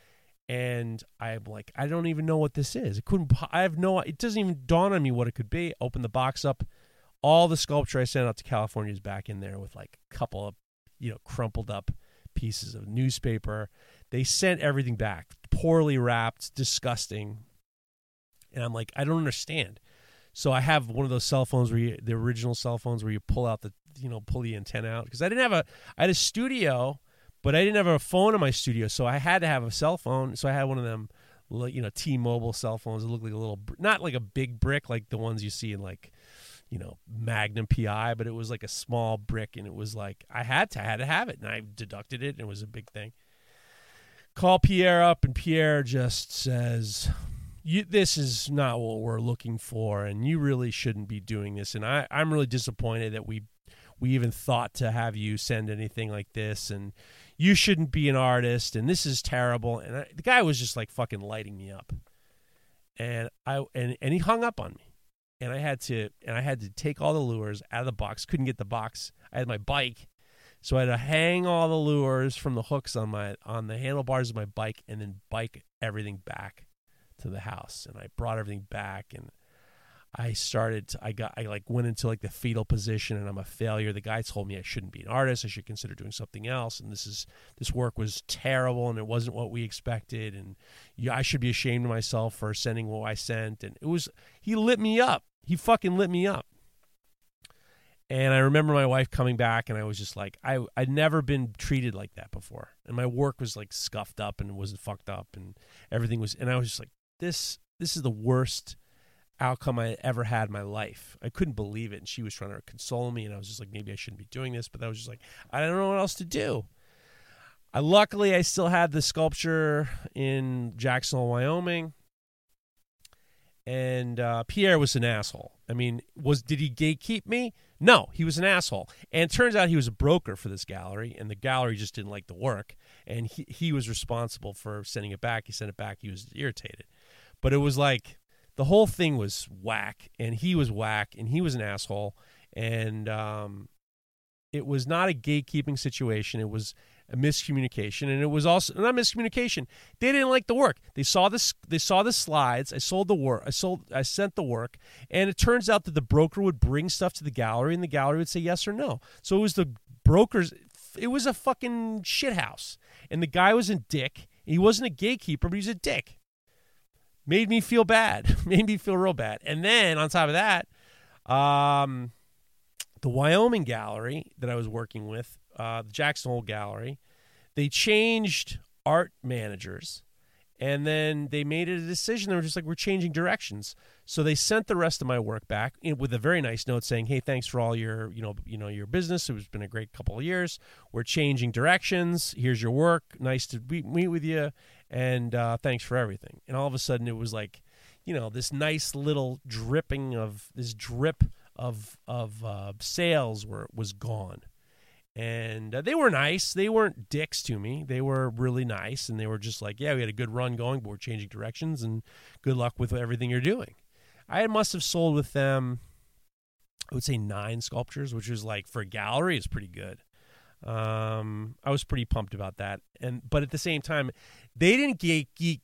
And I'm like, I don't even know what this is. It couldn't, I have no, it doesn't even dawn on me what it could be. Open the box up. All the sculpture I sent out to California is back in there with like a couple of, you know, crumpled up pieces of newspaper. They sent everything back, poorly wrapped, disgusting. And I'm like, I don't understand. So I have one of those cell phones where you, the original cell phones where you pull out the, you know, pull the antenna out. Because I didn't have a, I had a studio, but I didn't have a phone in my studio. So I had to have a cell phone. So I had one of them, you know, T-Mobile cell phones. It looked like a little, not like a big brick like the ones you see in like, you know, Magnum P I, but it was like a small brick. And it was like, I had to, I had to have it. And I deducted it, and it was a big thing. Call Pierre up, and Pierre just says, You, this is not what we're looking for, and you really shouldn't be doing this. And I, I'm really disappointed that we we even thought to have you send anything like this, and you shouldn't be an artist, and this is terrible. And I, the guy was just like fucking lighting me up, and I and, and he hung up on me, and I had to and I had to take all the lures out of the box. Couldn't get the box. I had my bike, so I had to hang all the lures from the hooks on my on the handlebars of my bike, and then bike everything back to the house. And I brought everything back, and I started to, I got I like went into like the fetal position, and I'm a failure. The guy told me I shouldn't be an artist, I should consider doing something else, and this is this work was terrible, and it wasn't what we expected, and yeah, I should be ashamed of myself for sending what I sent. And it was, he lit me up. He fucking lit me up. And I remember my wife coming back, and I was just like, I, I'd never been treated like that before. And my work was like scuffed up and wasn't fucked up, and everything was, and I was just like, This this is the worst outcome I ever had in my life. I couldn't believe it. And she was trying to console me, and I was just like, maybe I shouldn't be doing this. But I was just like, I don't know what else to do. I luckily I still had the sculpture in Jackson Hole, Wyoming. And uh, Pierre was an asshole. I mean, was did he gatekeep me? No, he was an asshole. And it turns out he was a broker for this gallery, and the gallery just didn't like the work. And he, he was responsible for sending it back. He sent it back. He was irritated. But it was like the whole thing was whack, and he was whack, and he was an asshole. And um, it was not a gatekeeping situation. It was a miscommunication, and it was also not miscommunication. They didn't like the work. They saw this. They saw the slides. I sold the work. I sold. I sent the work, and it turns out that the broker would bring stuff to the gallery, and the gallery would say yes or no. So it was the brokers. It was a fucking shithouse, and the guy was a dick. He wasn't a gatekeeper, but he was a dick. Made me feel bad. Made me feel real bad. And then on top of that, um, the Wyoming gallery that I was working with, uh, the Jackson Hole Gallery, they changed art managers, and then they made a decision. They were just like, we're changing directions. So they sent the rest of my work back with a very nice note saying, hey, thanks for all your, you know, you know, your business. It's been a great couple of years. We're changing directions. Here's your work. Nice to meet, meet with you. And uh, thanks for everything. And all of a sudden it was like, you know, this nice little dripping of this drip of, of uh, sales were, was gone. And uh, they were nice. They weren't dicks to me. They were really nice. And they were just like, yeah, we had a good run going, but we're changing directions, and good luck with everything you're doing. I must have sold with them, I would say nine sculptures, which was like, for a gallery, is pretty good. Um, I was pretty pumped about that. And but at the same time, they didn't gate, gate, gate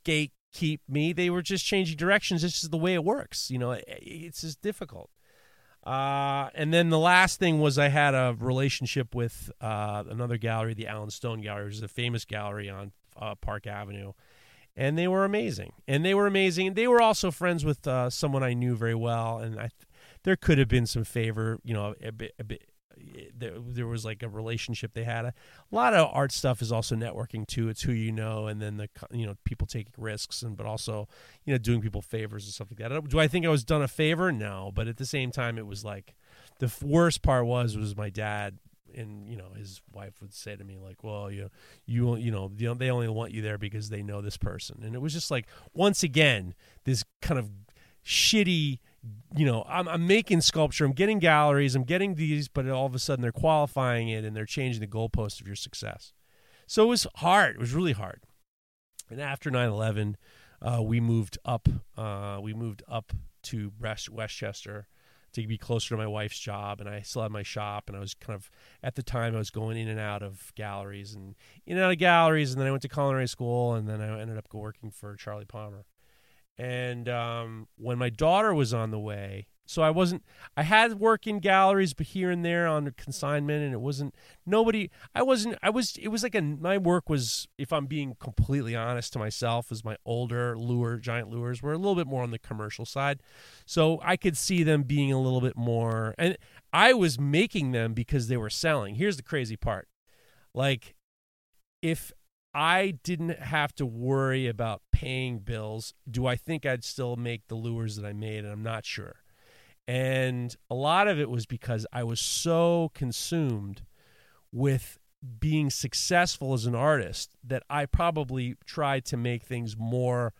keep me. They were just changing directions. It's just the way it works. You know, it, it's just difficult. Uh, and then the last thing was I had a relationship with uh, another gallery, the Alan Stone Gallery, which is a famous gallery on uh, Park Avenue. And they were amazing. And they were amazing. They were also friends with uh, someone I knew very well. And I, there could have been some favor, you know, a bit, a bit. There, there was like a relationship they had. A, a lot of art stuff is also networking too. It's who you know, and then the you know people taking risks, and but also you know doing people favors and stuff like that. Do I think I was done a favor? No, but at the same time, it was like the worst part was was my dad and you know his wife would say to me like, well, you you you know they only want you there because they know this person, and it was just like once again this kind of shitty. You know, I'm, I'm making sculpture, I'm getting galleries, I'm getting these, but all of a sudden they're qualifying it and they're changing the goalpost of your success. So it was hard. It was really hard. And after nine eleven, uh, we moved up. Uh, we moved up to West, Westchester to be closer to my wife's job, and I still had my shop. And I was kind of at the time I was going in and out of galleries and in and out of galleries, and then I went to culinary school, and then I ended up working for Charlie Palmer. And um, when my daughter was on the way, so I wasn't, I had work in galleries, but here and there on consignment, and it wasn't, nobody, I wasn't, I was, it was like a, my work was, if I'm being completely honest to myself, as my older lure, giant lures were a little bit more on the commercial side. So I could see them being a little bit more, and I was making them because they were selling. Here's the crazy part. Like, if I didn't have to worry about paying bills, do I think I'd still make the lures that I made? And I'm not sure. And a lot of it was because I was so consumed with being successful as an artist that I probably tried to make things more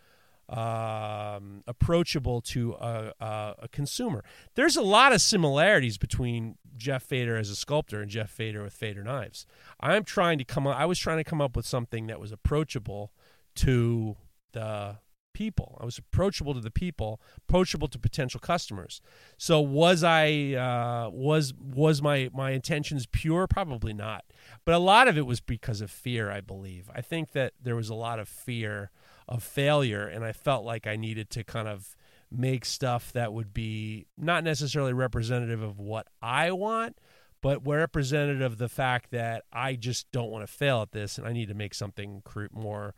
um, approachable to a, a, a consumer. There's a lot of similarities between Jeff Fader as a sculptor and Jeff Fader with Fader Knives. I'm trying to come up, I was trying to come up with something that was approachable to the people. I was approachable to the people, approachable to potential customers. So was I, uh, was, was my, my intentions pure? Probably not. But a lot of it was because of fear, I believe. I think that there was a lot of fear of failure, and I felt like I needed to kind of make stuff that would be not necessarily representative of what I want, but representative of the fact that I just don't want to fail at this, and I need to make something more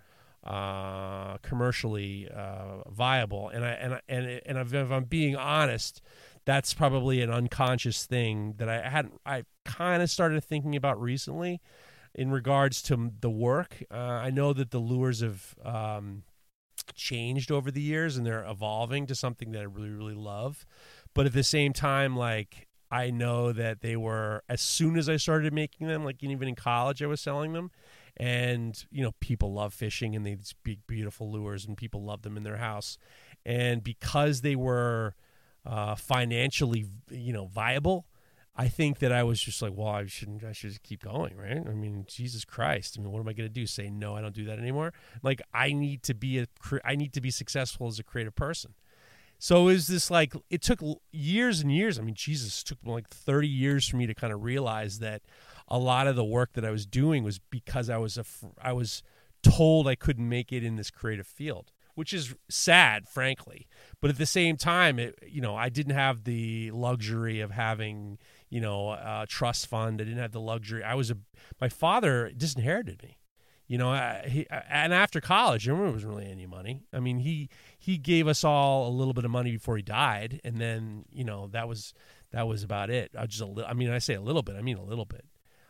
uh, commercially uh, viable. And I and I, and and if I'm being honest, that's probably an unconscious thing that I hadn't. I kind of started thinking about recently in regards to the work. Uh, I know that the lures have um, changed over the years, and they're evolving to something that I really, really love. But at the same time, like, I know that they were, as soon as I started making them, like even in college, I was selling them. And, you know, people love fishing, and these big, beautiful lures, and people love them in their house. And because they were uh, financially, you know, viable, I think that I was just like, well, I shouldn't, I should just keep going, right? I mean, Jesus Christ. I mean, what am I going to do? Say, no, I don't do that anymore. Like, I need to be a, I need to be successful as a creative person. So is this like, it took years and years. I mean, Jesus, it took like thirty years for me to kind of realize that a lot of the work that I was doing was because I was, a, I was told I couldn't make it in this creative field, which is sad, frankly. But at the same time, it, you know, I didn't have the luxury of having, you know, a trust fund. I didn't have the luxury. I was a, my father disinherited me, you know, I, he, and after college, there wasn't really any money. I mean, he, he gave us all a little bit of money before he died. And then, you know, that was, that was about it. I just, a li- I mean, I say a little bit, I mean, a little bit.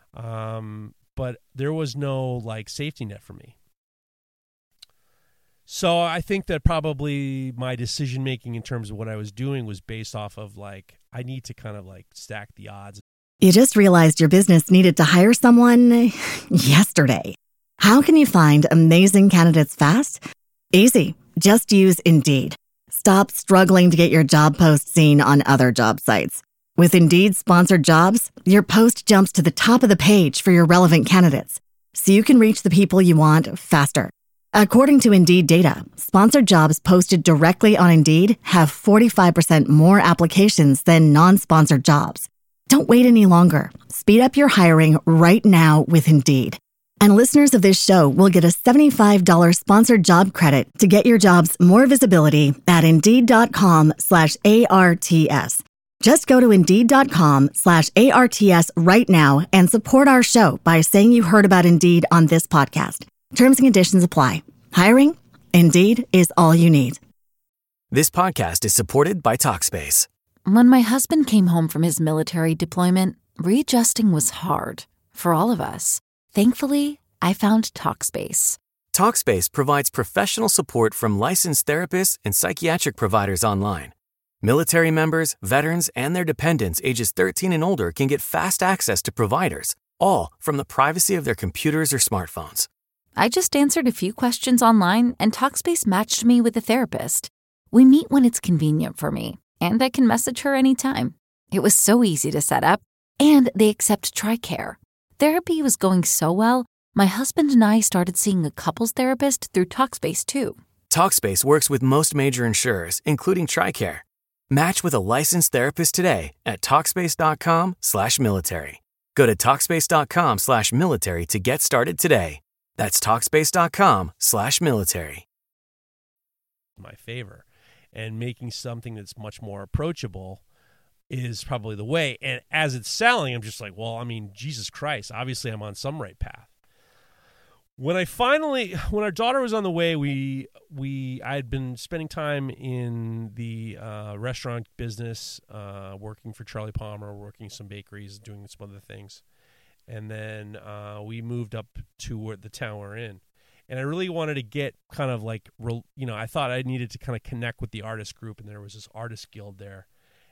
Um, but there was no like safety net for me. So I think that probably my decision-making in terms of what I was doing was based off of, like, I need to kind of, like, stack the odds. You just realized your business needed to hire someone yesterday. How can you find amazing candidates fast? Easy. Just use Indeed. Stop struggling to get your job post seen on other job sites. With Indeed sponsored jobs, your post jumps to the top of the page for your relevant candidates, so you can reach the people you want faster. According to Indeed data, sponsored jobs posted directly on Indeed have forty-five percent more applications than non-sponsored jobs. Don't wait any longer. Speed up your hiring right now with Indeed. And listeners of this show will get a seventy-five dollars sponsored job credit to get your jobs more visibility at Indeed.com slash ARTS. Just go to Indeed.com slash ARTS right now and support our show by saying you heard about Indeed on this podcast. Terms and conditions apply. Hiring? Indeed is all you need. This podcast is supported by Talkspace. When my husband came home from his military deployment, readjusting was hard for all of us. Thankfully, I found Talkspace. Talkspace provides professional support from licensed therapists and psychiatric providers online. Military members, veterans, and their dependents ages thirteen and older can get fast access to providers, all from the privacy of their computers or smartphones. I just answered a few questions online, and Talkspace matched me with a therapist. We meet when it's convenient for me, and I can message her anytime. It was so easy to set up, and they accept TRICARE. Therapy was going so well, my husband and I started seeing a couples therapist through Talkspace too. Talkspace works with most major insurers, including TRICARE. Match with a licensed therapist today at Talkspace.com slash military. Go to Talkspace.com slash military to get started today. That's Talkspace.com slash military. My favor. And making something that's much more approachable is probably the way. And as it's selling, I'm just like, well, I mean, Jesus Christ, obviously I'm on some right path. When I finally, when our daughter was on the way, we, we, I had been spending time in the uh, restaurant business, uh, working for Charlie Palmer, working some bakeries, doing some other things. And then uh, we moved up to where, the town we're in. And I really wanted to get kind of like, you know, I thought I needed to kind of connect with the artist group, and there was this artist guild there.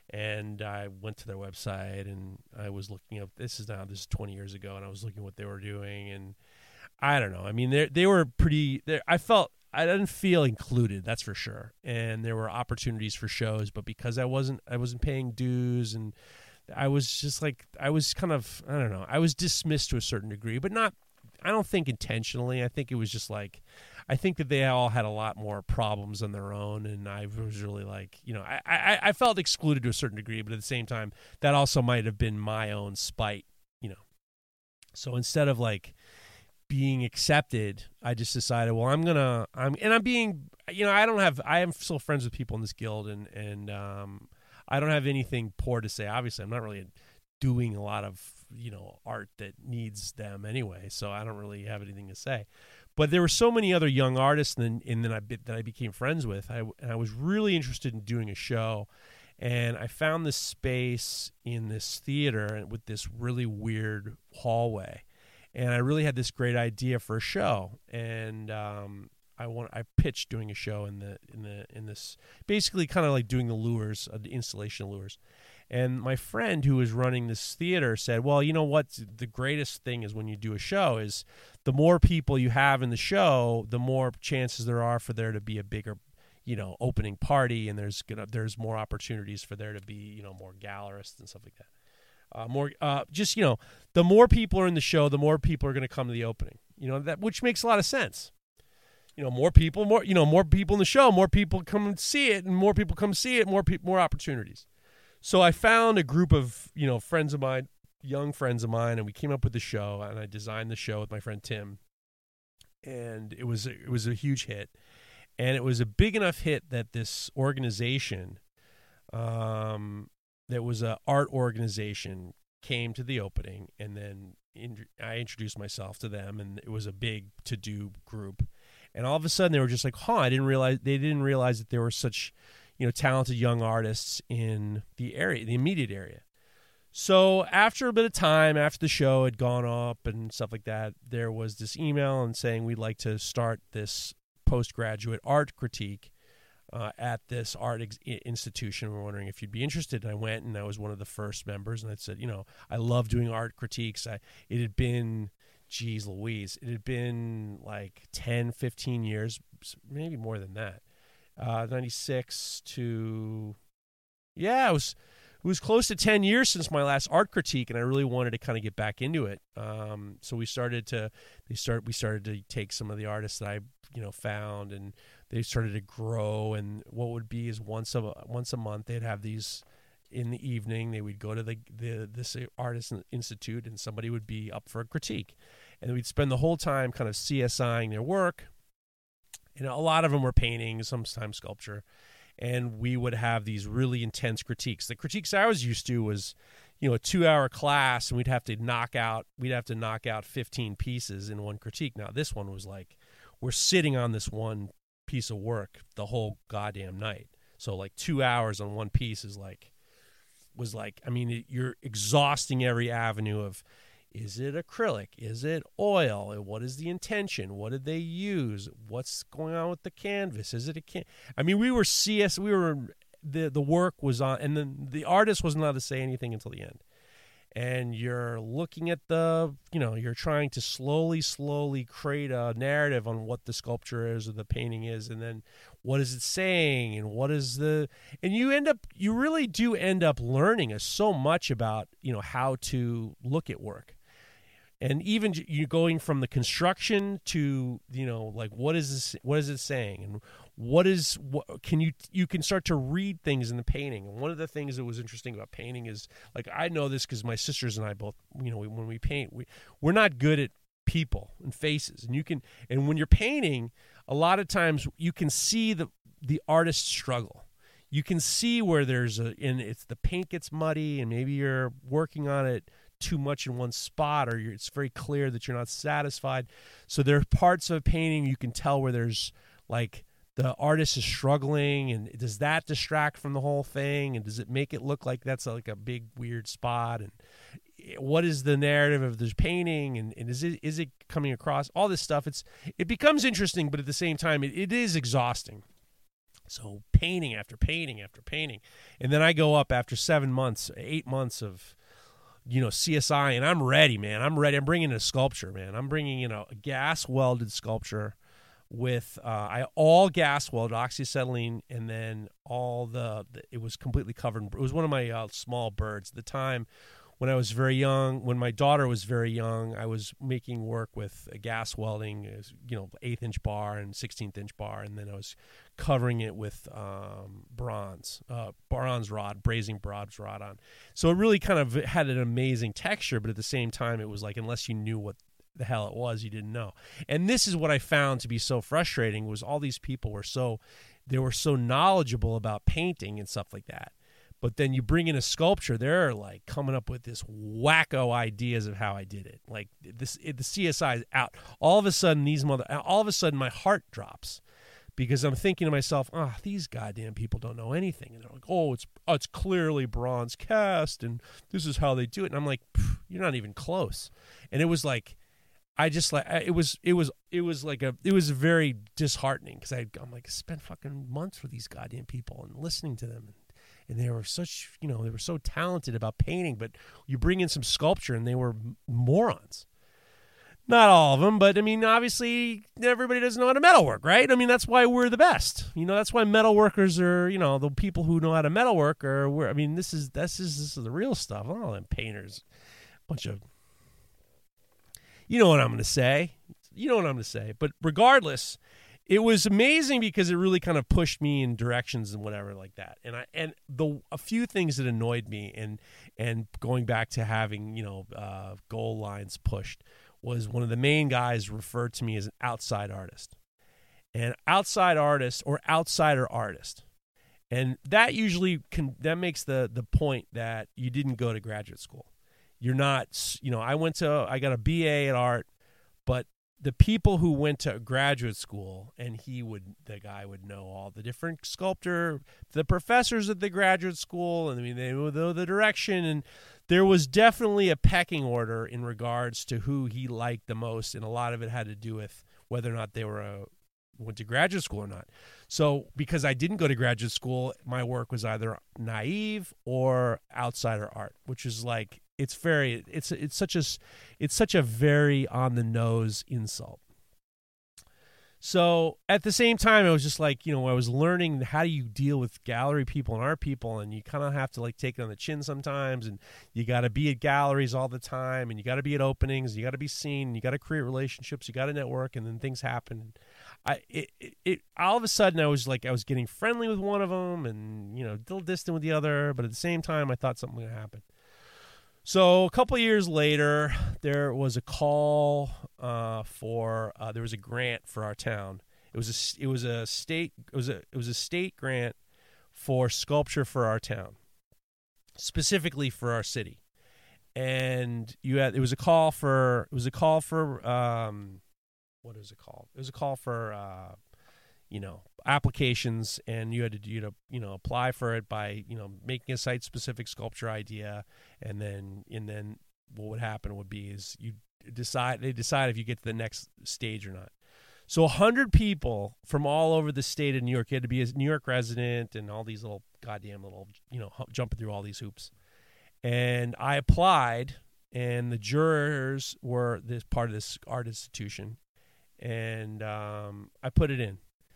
And I went to their website, and I was looking up, this is now, this is twenty years ago, and I was looking at what they were doing, and I don't know. I mean, they they were pretty, I felt, I didn't feel included, that's for sure. And there were opportunities for shows, but because I wasn't, I wasn't paying dues, and I was just like, I was kind of, I don't know, I was dismissed to a certain degree, but not, I don't think intentionally. I think it was just like, I think that they all had a lot more problems on their own, and I was really like, you know, I, I, I felt excluded to a certain degree, but at the same time, that also might have been my own spite, you know. So instead of like being accepted, I just decided, well, I'm gonna, I'm, and I'm being, you know, I don't have, I am still friends with people in this guild, and and um, I don't have anything poor to say. Obviously, I'm not really doing a lot of, you know, art that needs them anyway, so I don't really have anything to say. But there were so many other young artists, and, and then I that I became friends with. I, and I was really interested in doing a show, and I found this space in this theater with this really weird hallway, and I really had this great idea for a show, and um, I want I pitched doing a show in the in the in this, basically kind of like doing the lures, uh, the installation lures. And my friend who was running this theater said, well, you know what? The greatest thing is when you do a show is the more people you have in the show, the more chances there are for there to be a bigger, you know, opening party. And there's gonna, there's more opportunities for there to be, you know, more gallerists and stuff like that. Uh, more, uh, just, you know, the more people are in the show, the more people are going to come to the opening, you know, that, which makes a lot of sense. You know, more people, more, you know, more people in the show, more people come and see it, and more people come see it, more people, more opportunities. So I found a group of, you know, friends of mine, young friends of mine, and we came up with the show, and I designed the show with my friend Tim. And it was it was a huge hit. And it was a big enough hit that this organization, um, that was an art organization, came to the opening, and then in, I introduced myself to them, and it was a big to-do group. And all of a sudden, they were just like, huh, I didn't realize, they didn't realize that there were such, you know, talented young artists in the area, the immediate area. So after a bit of time, after the show had gone up and stuff like that, there was this email and saying we'd like to start this postgraduate art critique uh, at this art ex- institution. We're wondering if you'd be interested. And I went, and I was one of the first members, and I said, you know, I love doing art critiques. I, it had been, geez Louise, it had been like ten, fifteen years, maybe more than that. Uh, ninety-six to, yeah, it was it was close to ten years since my last art critique, and I really wanted to kind of get back into it. Um, so we started to they start we started to take some of the artists that I you know found, and they started to grow. And what would be is once a once a month they'd have these in the evening, they would go to the, the this artist institute, and somebody would be up for a critique. And we'd spend the whole time kind of CSIing their work. And a lot of them were painting, sometimes sculpture. And we would have these really intense critiques. The critiques I was used to was, you know, a two-hour class, and we'd have to knock out, we'd have to knock out fifteen pieces in one critique. Now, this one was like, we're sitting on this one piece of work the whole goddamn night. So, like, two hours on one piece is like, was like, I mean, it, you're exhausting every avenue of, is it acrylic? Is it oil? What is the intention? What did they use? What's going on with the canvas? Is it a can? I mean, we were C S. We were the the work was on, and then the artist wasn't allowed to say anything until the end. And you're looking at the, you know, you're trying to slowly, slowly create a narrative on what the sculpture is or the painting is, and then what is it saying, and what is the, and you end up, you really do end up learning so much about, you know, how to look at work. And even you going from the construction to, you know, like, what is this, what is it saying? And what is, what can you, you can start to read things in the painting. And one of the things that was interesting about painting is, like, I know this because my sisters and I both, you know, when we paint, we, we're not good at people and faces. And you can, and when you're painting, a lot of times you can see the, the artist's struggle. You can see where there's a, and it's the paint gets muddy, and maybe you're working on it too much in one spot, or you're, it's very clear that you're not satisfied. So there are parts of a painting you can tell where there's, like, the artist is struggling, and does that distract from the whole thing, and does it make it look like that's like a big weird spot, and what is the narrative of this painting, and, and is it is it coming across, all this stuff. It's it becomes interesting, but at the same time it, it is exhausting. So painting after painting after painting, and then I go up after seven months, eight months of, you know, C S I, and I'm ready, man. I'm ready. I'm bringing in a sculpture, man. I'm bringing in a, a gas welded sculpture with uh, I all gas welded oxyacetylene, and then all the, the it was completely covered. It was one of my uh, small birds. At the time when I was very young, when my daughter was very young, I was making work with a gas welding, you know, eighth inch bar and sixteenth inch bar, and then I was covering it with um, bronze, uh, bronze rod, brazing bronze rod on. So it really kind of had an amazing texture, but at the same time, it was like, unless you knew what the hell it was, you didn't know. And this is what I found to be so frustrating, was all these people were so, they were so knowledgeable about painting and stuff like that. But then you bring in a sculpture, they're like coming up with this wacko ideas of how I did it. Like this, it, the C S I is out. All of a sudden, these mother, all of a sudden, my heart drops, because I'm thinking to myself, oh, these goddamn people don't know anything. And they're like, oh, it's oh, it's clearly bronze cast, and this is how they do it. And I'm like, you're not even close. And it was like, I just like, it was, it was, it was like a, it was very disheartening, because I'm like, I spent fucking months with these goddamn people and listening to them. And, And they were such, you know, they were so talented about painting, but you bring in some sculpture and they were morons. Not all of them, but I mean, obviously everybody doesn't know how to metalwork, right? I mean, that's why we're the best. You know, that's why metalworkers are, you know, the people who know how to metalwork are, we're, I mean, this is, this is, this is the real stuff. All them painters, bunch of, you know what I'm going to say. You know what I'm going to say. But regardless, it was amazing because it really kind of pushed me in directions and whatever like that. And I and the a few things that annoyed me, and and going back to having, you know, uh, goal lines pushed, was one of the main guys referred to me as an outside artist. And outside artist or outsider artist. And that usually can, that makes the the point that you didn't go to graduate school. You're not, you know, I went to, I got a B A at art, but the people who went to graduate school, and he would, the guy would know all the different sculptor, the professors at the graduate school, and I mean, they would know the direction, and there was definitely a pecking order in regards to who he liked the most, and a lot of it had to do with whether or not they were a, went to graduate school or not. So because I didn't go to graduate school, my work was either naive or outsider art, which is like, it's very, it's it's such a, it's such a very on the nose insult. So at the same time, I was just like, you know, I was learning how do you deal with gallery people and art people, and you kind of have to like take it on the chin sometimes, and you got to be at galleries all the time, and you got to be at openings, you got to be seen, and you got to create relationships, you got to network, and then things happen. I it, it, it all of a sudden I was like I was getting friendly with one of them and you know a little distant with the other, but at the same time I thought something was going to happen. So a couple of years later, there was a call uh, for uh, there was a grant for our town. It was a it was a state it was a it was a state grant for sculpture for our town, specifically for our city. And you had it was a call for it was a call for um, what is it called? It was a call for uh, you know applications, and you had to you know you know apply for it by you know making a site specific sculpture idea, and then and then what would happen would be is you decide they decide if you get to the next stage or not. So a hundred people from all over the state of New York, you had to be a New York resident and all these little goddamn little you know jumping through all these hoops. And I applied, and the jurors were this part of this art institution, and um, I put it in.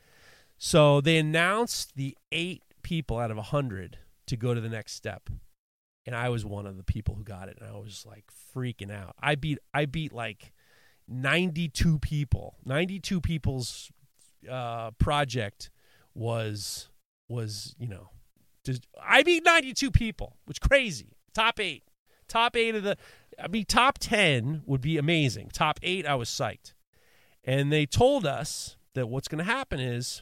So they announced the eight people out of a hundred to go to the next step, and I was one of the people who got it, and I was like freaking out. I beat I beat like ninety-two people. ninety-two people's uh, project was was you know, just, I beat ninety-two people, which is crazy. Top eight. Top eight of the, I mean, top ten would be amazing. Top eight, I was psyched. And they told us that what's going to happen is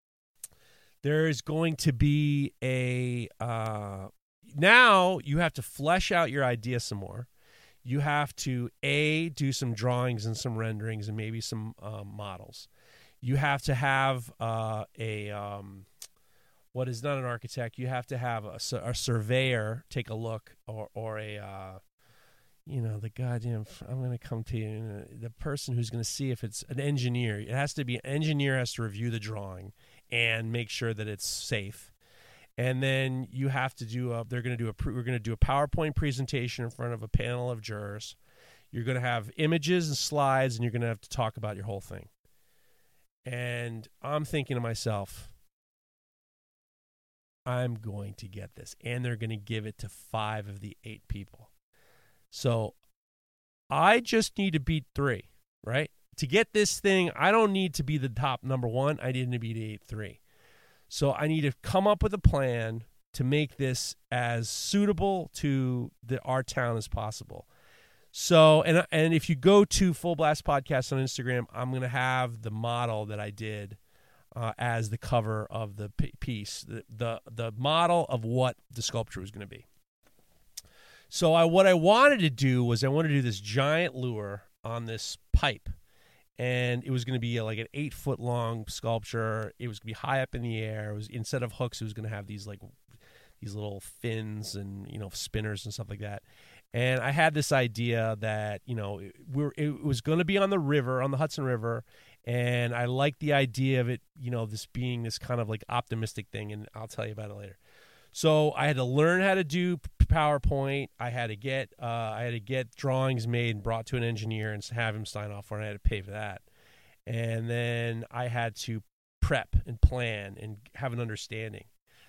there is going to be a, uh, now you have to flesh out your idea some more. You have to, A, do some drawings and some renderings and maybe some um, models. You have to have uh, a, um, what is not an architect, you have to have a, a surveyor take a look, or or a, uh, you know, the goddamn, I'm going to come to you, the person who's going to see if it's an engineer. It has to be, an engineer has to review the drawing and make sure that it's safe. And then you have to do a, they're going to do a, we're going to do a PowerPoint presentation in front of a panel of jurors. You're going to have images and slides, and you're going to have to talk about your whole thing. And I'm thinking to myself, I'm going to get this. And they're going to give it to five of the eight people. So I just need to beat three, right? To get this thing, I don't need to be the top number one. I need to be the eight three. So I need to come up with a plan to make this as suitable to the, our town as possible. So, and and if you go to Full Blast Podcast on Instagram, I'm going to have the model that I did Uh, as the cover of the p- piece, the, the the model of what the sculpture was going to be. So I what I wanted to do was I wanted to do this giant lure on this pipe, and it was going to be like an eight foot long sculpture. It was going to be high up in the air. It was, instead of hooks, it was going to have these like these little fins and you know spinners and stuff like that. And I had this idea that you know it, we're it was going to be on the river, on the Hudson River. And I like the idea of it, you know, this being this kind of like optimistic thing, and I'll tell you about it later. So I had to learn how to do PowerPoint. I had to get uh, I had to get drawings made and brought to an engineer and have him sign off on it. I had to pay for that. And then I had to prep and plan and have an understanding.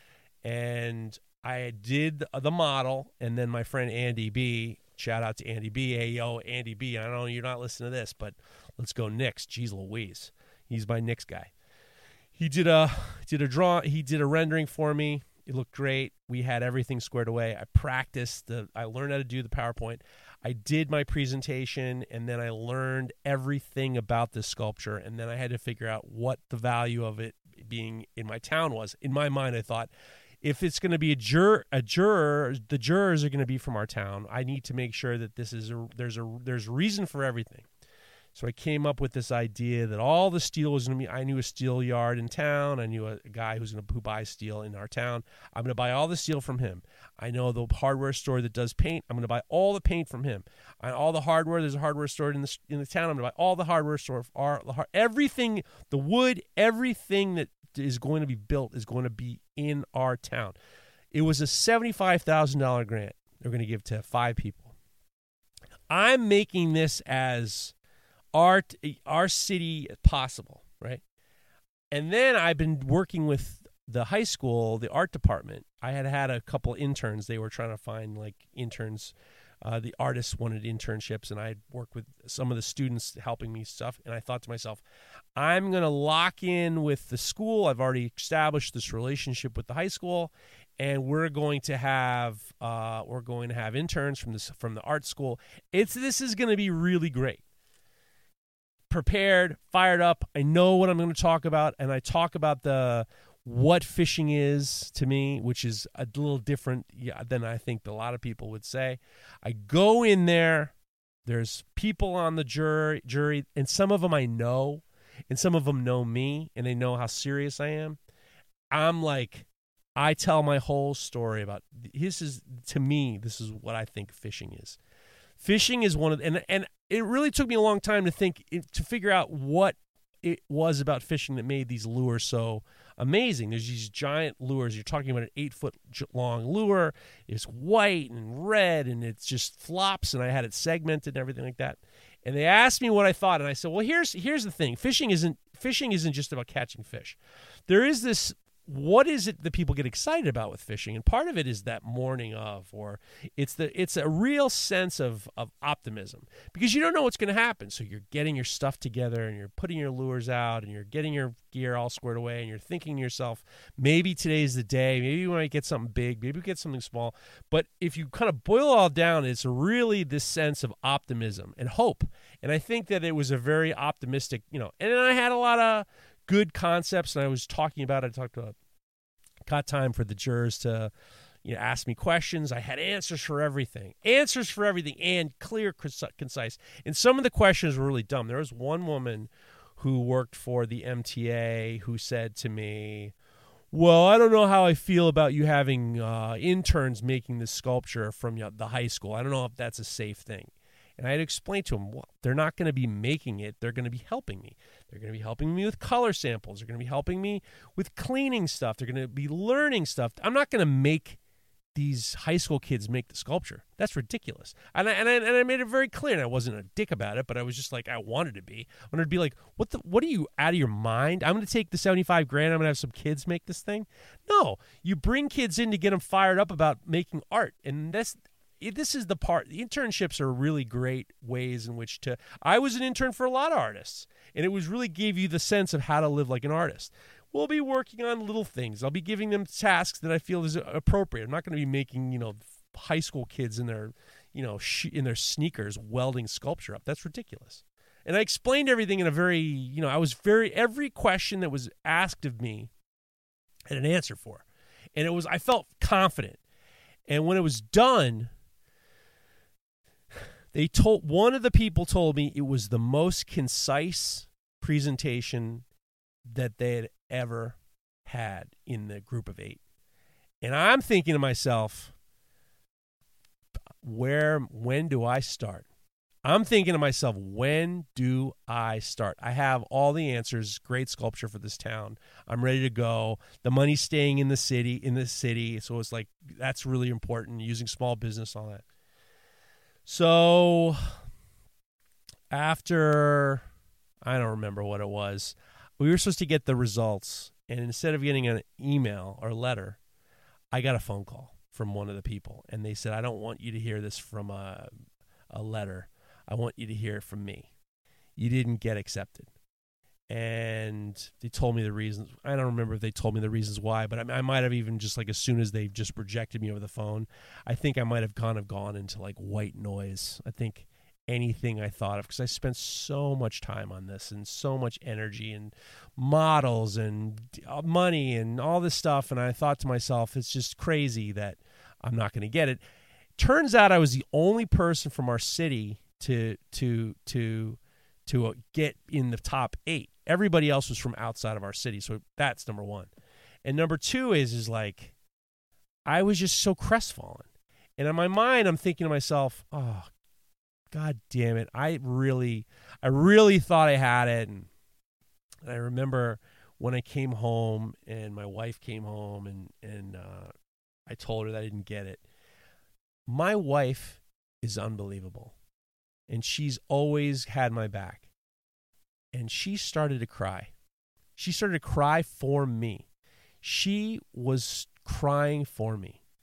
And I did the model, and then my friend Andy B., shout out to Andy B. Hey, yo, Andy B. I don't know you're not listening to this, but let's go Knicks. Jeez Louise. He's my Knicks guy. He did a did a draw. He did a rendering for me. It looked great. We had everything squared away. I practiced. The, I learned how to do the PowerPoint. I did my presentation, and then I learned everything about this sculpture, and then I had to figure out what the value of it being in my town was. In my mind, I thought, if it's going to be a juror, a juror, the jurors are going to be from our town. I need to make sure that this is a, there's a there's reason for everything. So I came up with this idea that all the steel was going to be. I knew a steel yard in town. I knew a, a guy who's going to who buys steel in our town. I'm going to buy all the steel from him. I know the hardware store that does paint. I'm going to buy all the paint from him. I, all the hardware. There's a hardware store in the in the town. I'm going to buy all the hardware store. Our, the, everything, the wood, everything that is going to be built is going to be in our town. It was a seventy-five thousand dollars grant they're going to give to five people. I'm making this as art, our city possible, right? And then I've been working with the high school, the art department. I had had a couple interns. They were trying to find like interns Uh, the artists wanted internships, and I worked with some of the students helping me stuff. And I thought to myself, I'm going to lock in with the school. I've already established this relationship with the high school, and we're going to have uh, we're going to have interns from this from the art school. It's this is going to be really great. Prepared, fired up. I know what I'm going to talk about, and I talk about the what fishing is to me, which is a little different than I think a lot of people would say. I go in there, there's people on the jury, jury, and some of them I know, and some of them know me, and they know how serious I am. I'm like, I tell my whole story about, this is, to me, this is what I think fishing is. Fishing is one of, and and it really took me a long time to think, to figure out what it was about fishing that made these lures so amazing. There's these giant lures. You're talking about an eight-foot long lure. It's white and red, and it just flops, and I had it segmented and everything like that. And they asked me what I thought, and I said, well, here's here's the thing. Fishing isn't fishing isn't just about catching fish. There is this, what is it that people get excited about with fishing? And part of it is that morning of, or it's the it's a real sense of of optimism, because you don't know what's going to happen. So you're getting your stuff together, and you're putting your lures out, and you're getting your gear all squared away, and you're thinking to yourself, maybe today's the day. Maybe you might get something big. Maybe you get something small. But if you kind of boil it all down, it's really this sense of optimism and hope. And I think that it was a very optimistic, you know, and I had a lot of good concepts, and I was talking about it. I talked about, got time for the jurors to, you know, ask me questions. I had answers for everything, answers for everything, and clear, concise. And some of the questions were really dumb. There was one woman who worked for the M T A who said to me, well, I don't know how I feel about you having uh, interns making this sculpture from the high school. I don't know if that's a safe thing. And I had explained to them, well, they're not going to be making it. They're going to be helping me. They're going to be helping me with color samples. They're going to be helping me with cleaning stuff. They're going to be learning stuff. I'm not going to make these high school kids make the sculpture. That's ridiculous. And I, and I, and I made it very clear, and I wasn't a dick about it, but I was just like, I wanted to be. I wanted to be like, what the, what are you, out of your mind? I'm going to take the seventy-five grand. I'm going to have some kids make this thing. No, you bring kids in to get them fired up about making art. And that's, this is the part. The internships are really great ways in which to, I was an intern for a lot of artists, and it was really gave you the sense of how to live like an artist. We'll be working on little things. I'll be giving them tasks that I feel is appropriate. I'm not going to be making, you know, high school kids in their, you know, sh- in their sneakers welding sculpture up. That's ridiculous. And I explained everything in a very, you know, I was very, every question that was asked of me I had an answer for. And it was, I felt confident. And when it was done, they told, one of the people told me it was the most concise presentation that they had ever had in the group of eight. And I'm thinking to myself, where, when do I start? I'm thinking to myself, when do I start? I have all the answers, great sculpture for this town. I'm ready to go. The money's staying in the city, in the city. So it's like, that's really important, using small business, all that. So after, I don't remember what it was, we were supposed to get the results. And instead of getting an email or letter, I got a phone call from one of the people. And they said, I don't want you to hear this from a, a letter. I want you to hear it from me. You didn't get accepted. And they told me the reasons. I don't remember if they told me the reasons why, but I, I might have even just like as soon as they just rejected me over the phone, I think I might have kind of gone into like white noise. I think anything I thought of, because I spent so much time on this and so much energy and models and money and all this stuff. And I thought to myself, it's just crazy that I'm not going to get it. Turns out I was the only person from our city to to to to get in the top eight. Everybody else was from outside of our city, so that's number one. And number two is is like, I was just so crestfallen, and in my mind, I'm thinking to myself, "Oh, God damn it! I really, I really thought I had it." And, and I remember when I came home, and my wife came home, and and uh, I told her that I didn't get it. My wife is unbelievable. And she's always had my back. And she started to cry. She started to cry for me. She was crying for me.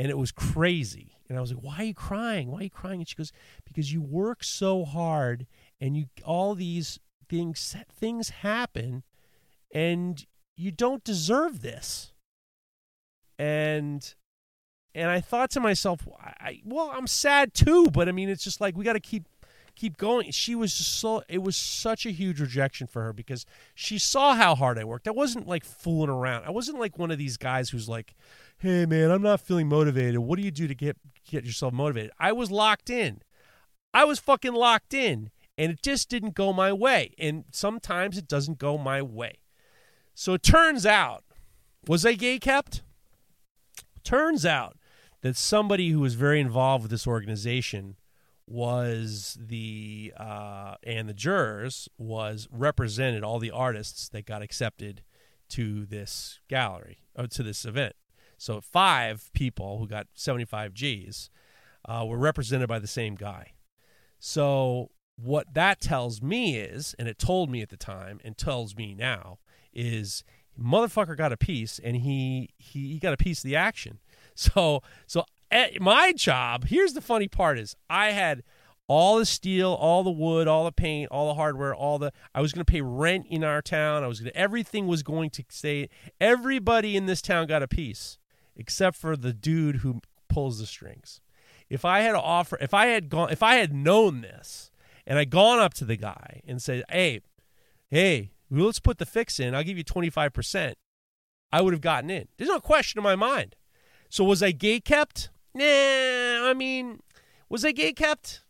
And it was crazy. And I was like, why are you crying? Why are you crying? And she goes, because you work so hard and you all these things things happen and you don't deserve this. And and I thought to myself, I, well, I'm sad too, but I mean, it's just like we got to keep keep going. She was just so, it was such a huge rejection for her because she saw how hard I worked. I wasn't like fooling around. I wasn't like one of these guys who's like, hey man, I'm not feeling motivated. What do you do to get get yourself motivated? I was locked in. I was fucking locked in, and it just didn't go my way. And sometimes it doesn't go my way. So it turns out, was I gay kept? Turns out that somebody who was very involved with this organization was the, uh, and the jurors, was represented all the artists that got accepted to this gallery, or to this event. So five people who got seventy-five G's uh, were represented by the same guy. So what that tells me is, and it told me at the time and tells me now, is motherfucker got a piece, and he he, he got a piece of the action. So so at my job, here's the funny part is I had all the steel, all the wood, all the paint, all the hardware, all the I was going to pay rent in our town. I was going to everything was going to stay. Everybody in this town got a piece except for the dude who pulls the strings. If I had offer if I had gone if I had known this and I'd gone up to the guy and said, "Hey, hey, let's put the fix in. I'll give you twenty-five percent." I would have gotten in. There's no question in my mind. So was I gay kept? Nah, I mean, was I gay kept?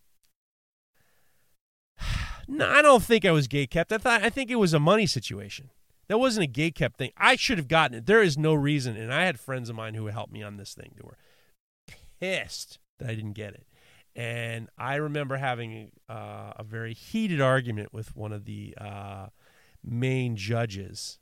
No, I don't think I was gay kept. I thought I think it was a money situation. That wasn't a gay kept thing. I should have gotten it. There is no reason. And I had friends of mine who helped me on this thing. They were pissed that I didn't get it. And I remember having uh, a very heated argument with one of the uh, main judges.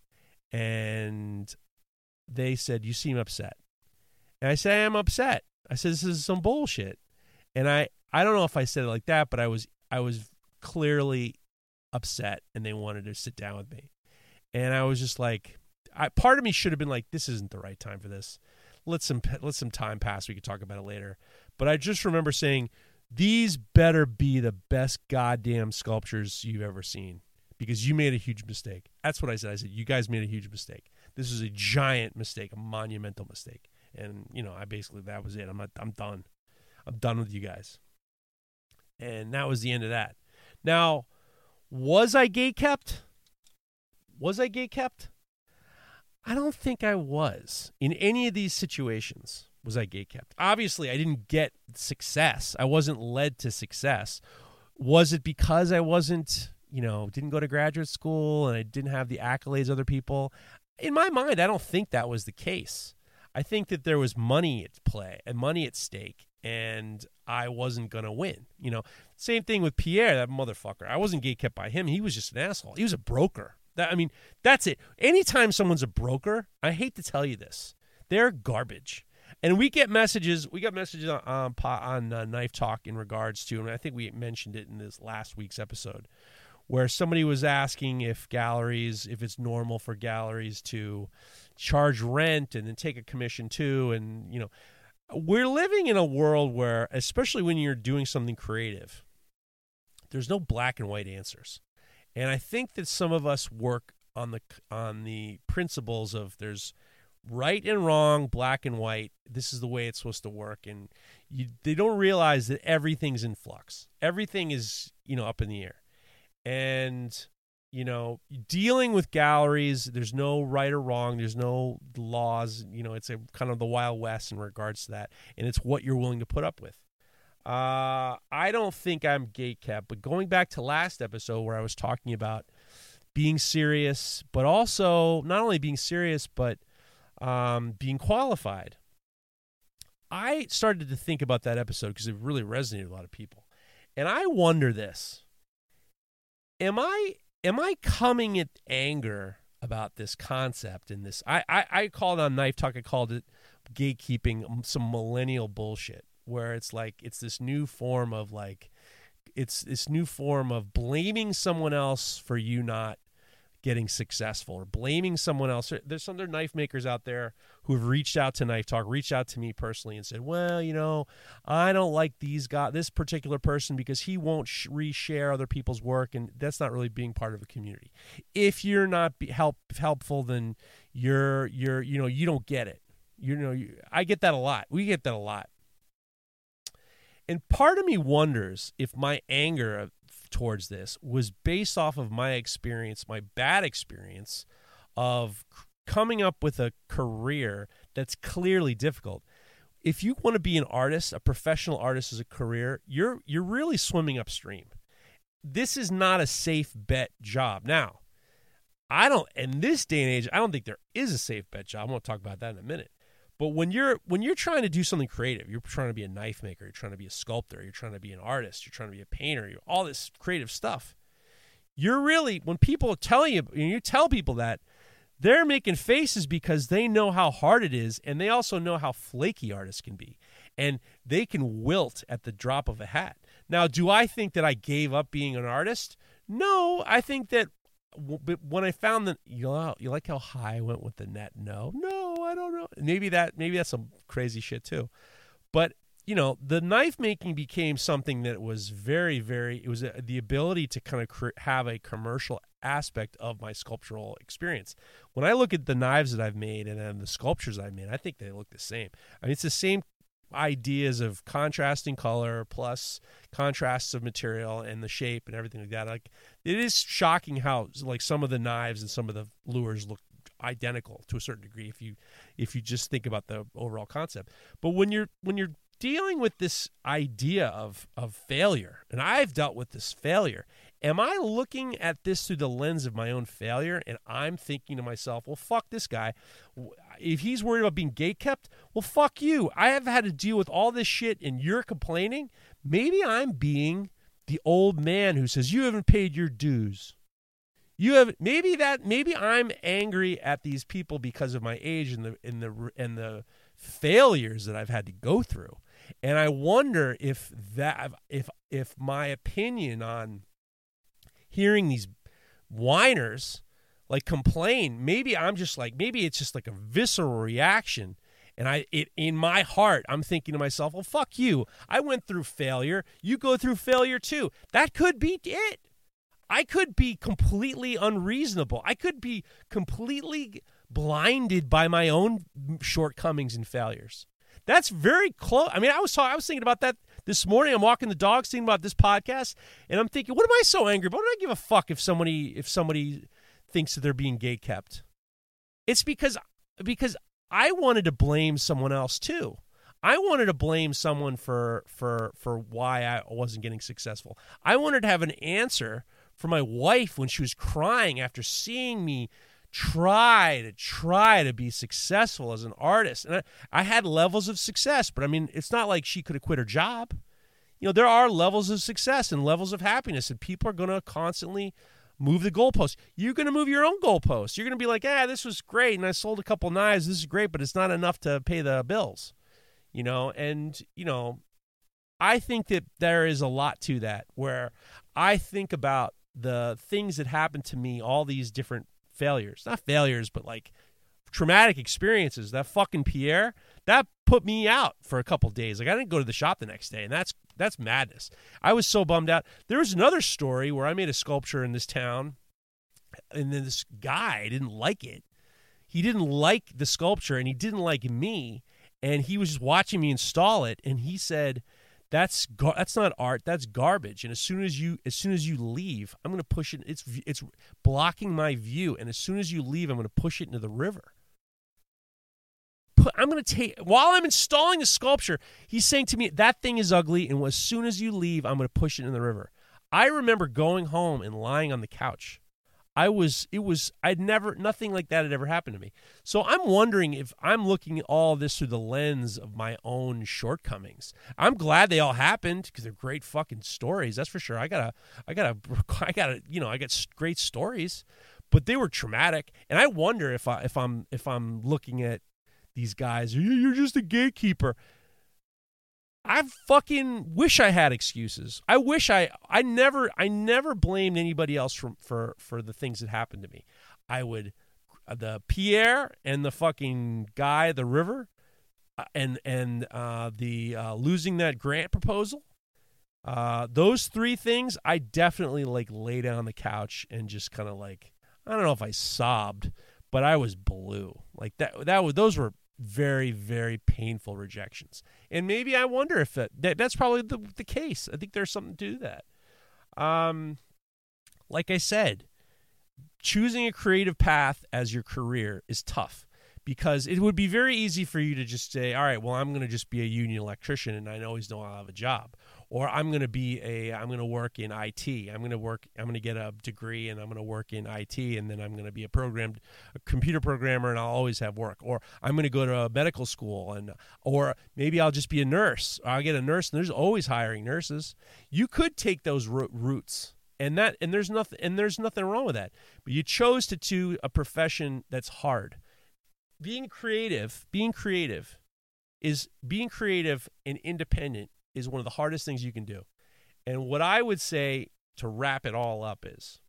And they said, "You seem upset." And I said, "I am upset." I said, "This is some bullshit." And I, I don't know if I said it like that, but I was I was clearly upset, and they wanted to sit down with me. And I was just like, I, part of me should have been like, this isn't the right time for this. Let some let some time pass. We could talk about it later. But I just remember saying, these better be the best goddamn sculptures you've ever seen because you made a huge mistake. That's what I said. I said, you guys made a huge mistake. This is a giant mistake, a monumental mistake. And, you know, I basically, that was it. I'm not, I'm done. I'm done with you guys. And that was the end of that. Now, was I gay kept? Was I gay kept? I don't think I was. In any of these situations, was I gay kept? Obviously, I didn't get success. I wasn't led to success. Was it because I wasn't, you know, didn't go to graduate school and I didn't have the accolades of other people? In my mind, I don't think that was the case. I think that there was money at play and money at stake, and I wasn't going to win. You know, same thing with Pierre, that motherfucker. I wasn't gay kept by him. He was just an asshole. He was a broker. That, I mean, that's it. Anytime someone's a broker, I hate to tell you this, they're garbage. And we get messages. We got messages on on, on uh, Knife Talk in regards to, and I think we mentioned it in this last week's episode, where somebody was asking if galleries, if it's normal for galleries to charge rent and then take a commission too. And, you know, we're living in a world where, especially when you're doing something creative, there's no black and white answers. And I think that some of us work on the on the principles of there's right and wrong, black and white. This is the way it's supposed to work. And you, they don't realize that everything's in flux. Everything is, you know, up in the air. And, you know, dealing with galleries, there's no right or wrong. There's no laws. You know, it's a kind of the Wild West in regards to that. And it's what you're willing to put up with. Uh, I don't think I'm gay kept, but going back to last episode where I was talking about being serious, but also not only being serious, but um, being qualified. I started to think about that episode because it really resonated with a lot of people. And I wonder this. Am I am I coming at anger about this concept and this? I, I, I called on Knife Talk, I called it gatekeeping, some millennial bullshit, where it's like it's this new form of like it's this new form of blaming someone else for you not getting successful or blaming someone else. There's some other knife makers out there who have reached out to Knife Talk, reached out to me personally and said, well, you know, I don't like these guys, this particular person because he won't sh- reshare other people's work, and that's not really being part of a community. If you're not be help helpful, then you're you're you know you don't get it. You know, you, I get that a lot. We get that a lot. And part of me wonders if my anger towards this was based off of my experience, my bad experience of coming up with a career that's clearly difficult. If you want to be an artist, a professional artist as a career, you're you're really swimming upstream. This is not a safe bet job. Now, I don't, in this day and age, I don't think there is a safe bet job. I'm going to talk about that in a minute. But when you're when you're trying to do something creative, you're trying to be a knife maker, you're trying to be a sculptor, you're trying to be an artist, you're trying to be a painter, you're all this creative stuff. You're really, when people tell you, when you tell people that, they're making faces because they know how hard it is, and they also know how flaky artists can be, and they can wilt at the drop of a hat. Now, do I think that I gave up being an artist? No, I think that but when I found that, you know, you like how high I went with the net? No, no, I don't know. Maybe that, maybe that's some crazy shit too. But, you know, the knife making became something that was very, very, it was a, the ability to kind of cr- have a commercial aspect of my sculptural experience. When I look at the knives that I've made and then the sculptures I've made, I think they look the same. I mean, it's the same ideas of contrasting color plus contrasts of material and the shape and everything like that. Like, it is shocking how like some of the knives and some of the lures look identical to a certain degree if you if you just think about the overall concept. But when you're when you're dealing with this idea of of failure, and I've dealt with this failure, am I looking at this through the lens of my own failure, and I'm thinking to myself, well, fuck this guy. If he's worried about being gatekept, well, fuck you. I have had to deal with all this shit, and you're complaining? Maybe I'm being the old man who says, you haven't paid your dues. You have maybe that maybe I'm angry at these people because of my age and the and the and the failures that I've had to go through. And I wonder if that if if my opinion on hearing these whiners like complain, maybe I'm just like, maybe it's just like a visceral reaction. And I, it in my heart, I'm thinking to myself, well, fuck you. I went through failure. You go through failure too. That could be it. I could be completely unreasonable. I could be completely blinded by my own shortcomings and failures. That's very close. I mean, I was talking, I was thinking about that this morning. I'm walking the dogs, thinking about this podcast, and I'm thinking, what am I so angry about? What do I give a fuck if somebody if somebody thinks that they're being gatekept? It's because because I wanted to blame someone else too. I wanted to blame someone for for for why I wasn't getting successful. I wanted to have an answer for my wife when she was crying after seeing me try to try to be successful as an artist. And I, I had levels of success, but I mean, it's not like she could have quit her job. You know, there are levels of success and levels of happiness, and people are going to constantly move the goalposts. You're going to move your own goalposts. You're going to be like, ah, this was great, and I sold a couple knives. This is great, but it's not enough to pay the bills. You know, and, you know, I think that there is a lot to that, where I think about the things that happened to me, all these different failures, not failures, but like traumatic experiences. That fucking Pierre, that put me out for a couple days. Like, I didn't go to the shop the next day, and that's that's madness. I was so bummed out. There was another story where I made a sculpture in this town, and then this guy didn't like it. He didn't like the sculpture, and he didn't like me, and he was just watching me install it, and he said, That's gar- that's not art. That's garbage. And as soon as you as soon as you leave, I'm going to push it. It's it's blocking my view. And as soon as you leave, I'm going to push it into the river. Put, I'm going to take while I'm installing the sculpture. He's saying to me, "That thing is ugly." And as soon as you leave, I'm going to push it in the river. I remember going home and lying on the couch. I was, it was, I'd never, nothing like that had ever happened to me. So I'm wondering if I'm looking at all this through the lens of my own shortcomings. I'm glad they all happened because they're great fucking stories. That's for sure. I gotta, I gotta, I gotta, you know, I got great stories, but they were traumatic. And I wonder if I, if I'm, if I'm looking at these guys, you're just a gatekeeper. I fucking wish I had excuses. I wish I I never I never blamed anybody else for for for the things that happened to me. I would the Pierre and the fucking guy at the river, uh, and and uh, the uh, losing that grant proposal. Uh, those three things, I definitely like lay down on the couch and just kind of like, I don't know if I sobbed, but I was blue. Like that that was those were very, very painful rejections. And maybe I wonder if that, that that's probably the, the case. I think there's something to that. Um, like I said, choosing a creative path as your career is tough because it would be very easy for you to just say, all right, well, I'm going to just be a union electrician and I always know I'll have a job. Or I'm going to be a, I'm going to work in I T. I'm going to work, I'm going to get a degree and I'm going to work in I T and then I'm going to be a programmed, a computer programmer and I'll always have work. Or I'm going to go to a medical school and, or maybe I'll just be a nurse. I'll get a nurse and there's always hiring nurses. You could take those routes and that, and there's nothing, and there's nothing wrong with that. But you chose to do a profession that's hard. Being creative, being creative is being creative and independent is one of the hardest things you can do. And what I would say to wrap it all up is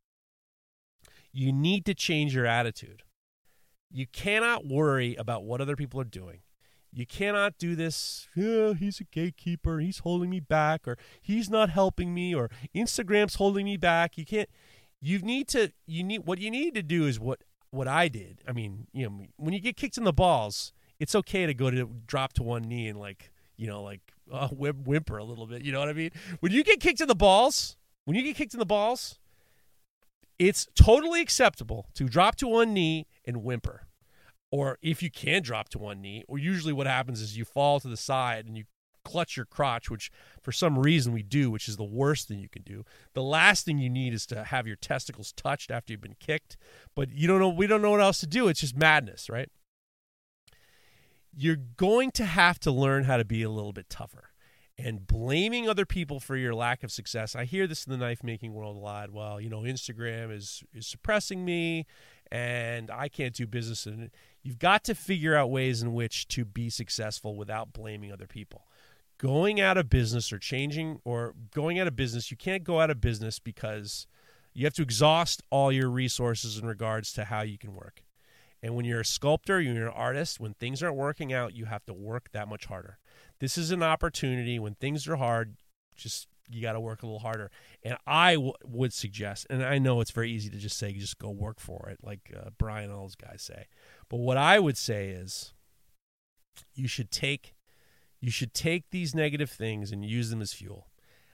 you need to change your attitude. You cannot worry about what other people are doing. You cannot do this, oh, he's a gatekeeper, he's holding me back, or he's not helping me, or Instagram's holding me back. You can't, you need to, you need, what you need to do is what, what I did. I mean, you know, when you get kicked in the balls, it's okay to go to drop to one knee and like, you know, like uh, whimper a little bit. You know what I mean? When you get kicked in the balls, when you get kicked in the balls, it's totally acceptable to drop to one knee and whimper. Or if you can drop to one knee, or usually what happens is you fall to the side and you clutch your crotch, which for some reason we do, which is the worst thing you can do. The last thing you need is to have your testicles touched after you've been kicked. But you don't know, we don't know what else to do. It's just madness, right? You're going to have to learn how to be a little bit tougher. And blaming other people for your lack of success. I hear this in the knife-making world a lot. Well, you know, Instagram is is suppressing me, and I can't do business. And you've got to figure out ways in which to be successful without blaming other people. Going out of business or changing or going out of business, you can't go out of business because you have to exhaust all your resources in regards to how you can work. And when you're a sculptor, you're an artist, when things aren't working out, you have to work that much harder. This is an opportunity. When things are hard, just you got to work a little harder. And I w- would suggest, and I know it's very easy to just say, just go work for it, like uh, Brian and all those guys say. But what I would say is you should take you should take these negative things and use them as fuel.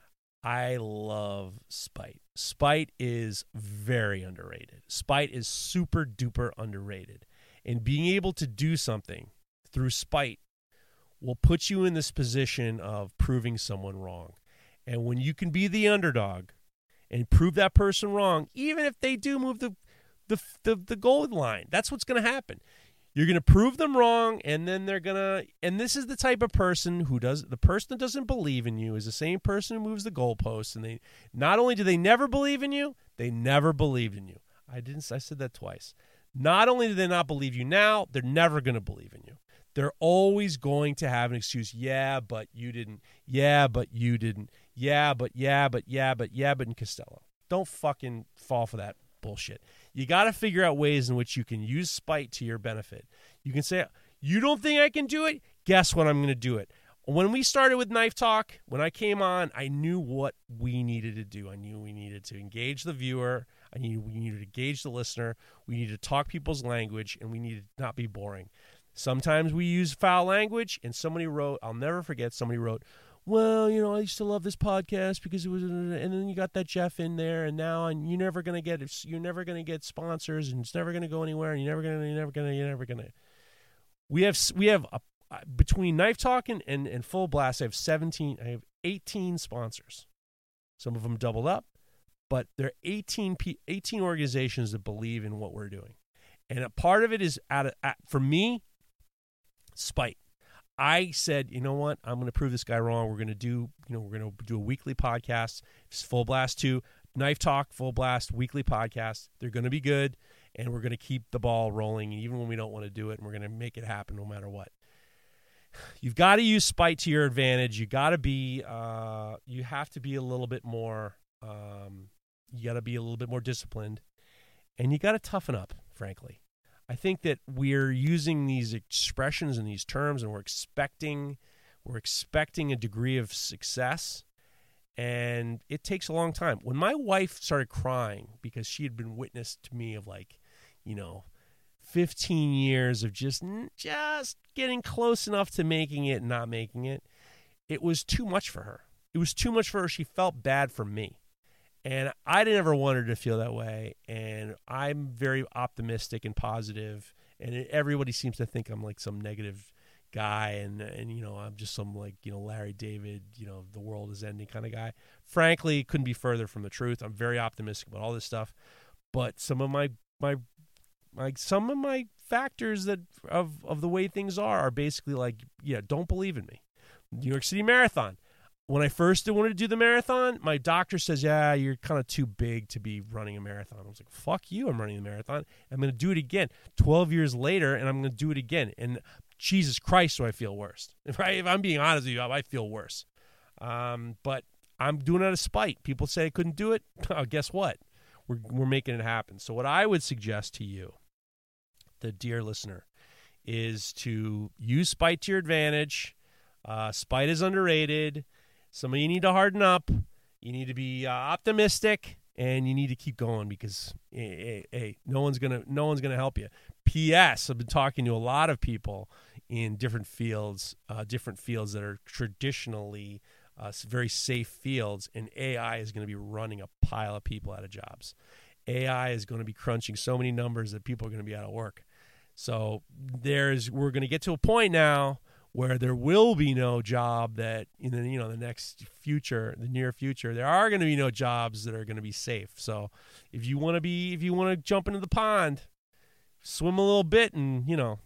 I love spite. Spite is very underrated. Spite is super duper underrated. And being able to do something through spite will put you in this position of proving someone wrong. And when you can be the underdog and prove that person wrong, even if they do move the the the, the goal line, that's what's going to happen. You're going to prove them wrong, and then they're going to, and this is the type of person who does, the person that doesn't believe in you is the same person who moves the goalposts, and they, not only do they never believe in you, they never believed in you. I didn't, I said that twice. Not only do they not believe you now, they're never going to believe in you. They're always going to have an excuse. Yeah, but you didn't. Yeah, but you didn't. Yeah, but, yeah, but, yeah, but, yeah, but in Costello. Don't fucking fall for that bullshit. You got to figure out ways in which you can use spite to your benefit. You can say, you don't think I can do it? Guess what? I'm going to do it. When we started with Knife Talk, when I came on, I knew what we needed to do. I knew we needed to engage the viewer. I knew we needed to engage the listener. We needed to talk people's language, and we needed to not be boring. Sometimes we use foul language, and somebody wrote, I'll never forget, somebody wrote, well, you know, I used to love this podcast because it was, and then you got that Jeff in there, and now and you're never gonna get, you're never gonna get sponsors, and it's never gonna go anywhere, and you're never gonna, you're never gonna, you're never gonna. We have, we have a, between Knife Talk and, and and Full Blast, I have seventeen, I have eighteen sponsors. Some of them doubled up, but there are eighteen, eighteen organizations that believe in what we're doing, and a part of it is at, a, at for me, spite. I said, you know what? I'm going to prove this guy wrong. We're going to do, you know, we're going to do a weekly podcast. It's Full Blast two, Knife Talk, Full Blast, weekly podcast. They're going to be good, and we're going to keep the ball rolling even when we don't want to do it, and we're going to make it happen no matter what. you've got to use spite to your advantage. You got to be, uh, you have to be a little bit more, um, you got to be a little bit more disciplined, and you got to toughen up, frankly. I think that we're using these expressions and these terms, and we're expecting, we're expecting a degree of success, and it takes a long time. When my wife started crying because she had been witness to me of like, you know, fifteen years of just just getting close enough to making it and not making it, it was too much for her. It was too much for her. She felt bad for me. And I didn't ever want her to feel that way. And I'm very optimistic and positive, and everybody seems to think I'm like some negative guy, and, and you know, I'm just some like, you know, Larry David, you know, the world is ending kind of guy. Frankly, couldn't be further from the truth. I'm very optimistic about all this stuff. But some of my my like some of my factors that of of the way things are are basically like, yeah, don't believe in me. New York City Marathon. When I first wanted to do the marathon, my doctor says, yeah, you're kind of too big to be running a marathon. I was like, fuck you, I'm running the marathon. I'm going to do it again twelve years later, and I'm going to do it again. And Jesus Christ, do I feel worse. Right? If I'm being honest with you, I feel worse. Um, but I'm doing it out of spite. People say I couldn't do it. Oh, guess what? We're, we're making it happen. So what I would suggest to you, the dear listener, is to use spite to your advantage. Uh, spite is underrated. Some of you need to harden up. You need to be uh, optimistic, and you need to keep going because hey, hey, hey, no one's gonna no one's gonna help you. P S I've been talking to a lot of people in different fields, uh, different fields that are traditionally uh, very safe fields, and A I is going to be running a pile of people out of jobs. A I is going to be crunching so many numbers that people are going to be out of work. So there's we're going to get to a point now where there will be no job that in the, you know, the next future, the near future, there are going to be no jobs that are going to be safe. So if you want to be, if you want to jump into the pond, swim a little bit and, you know,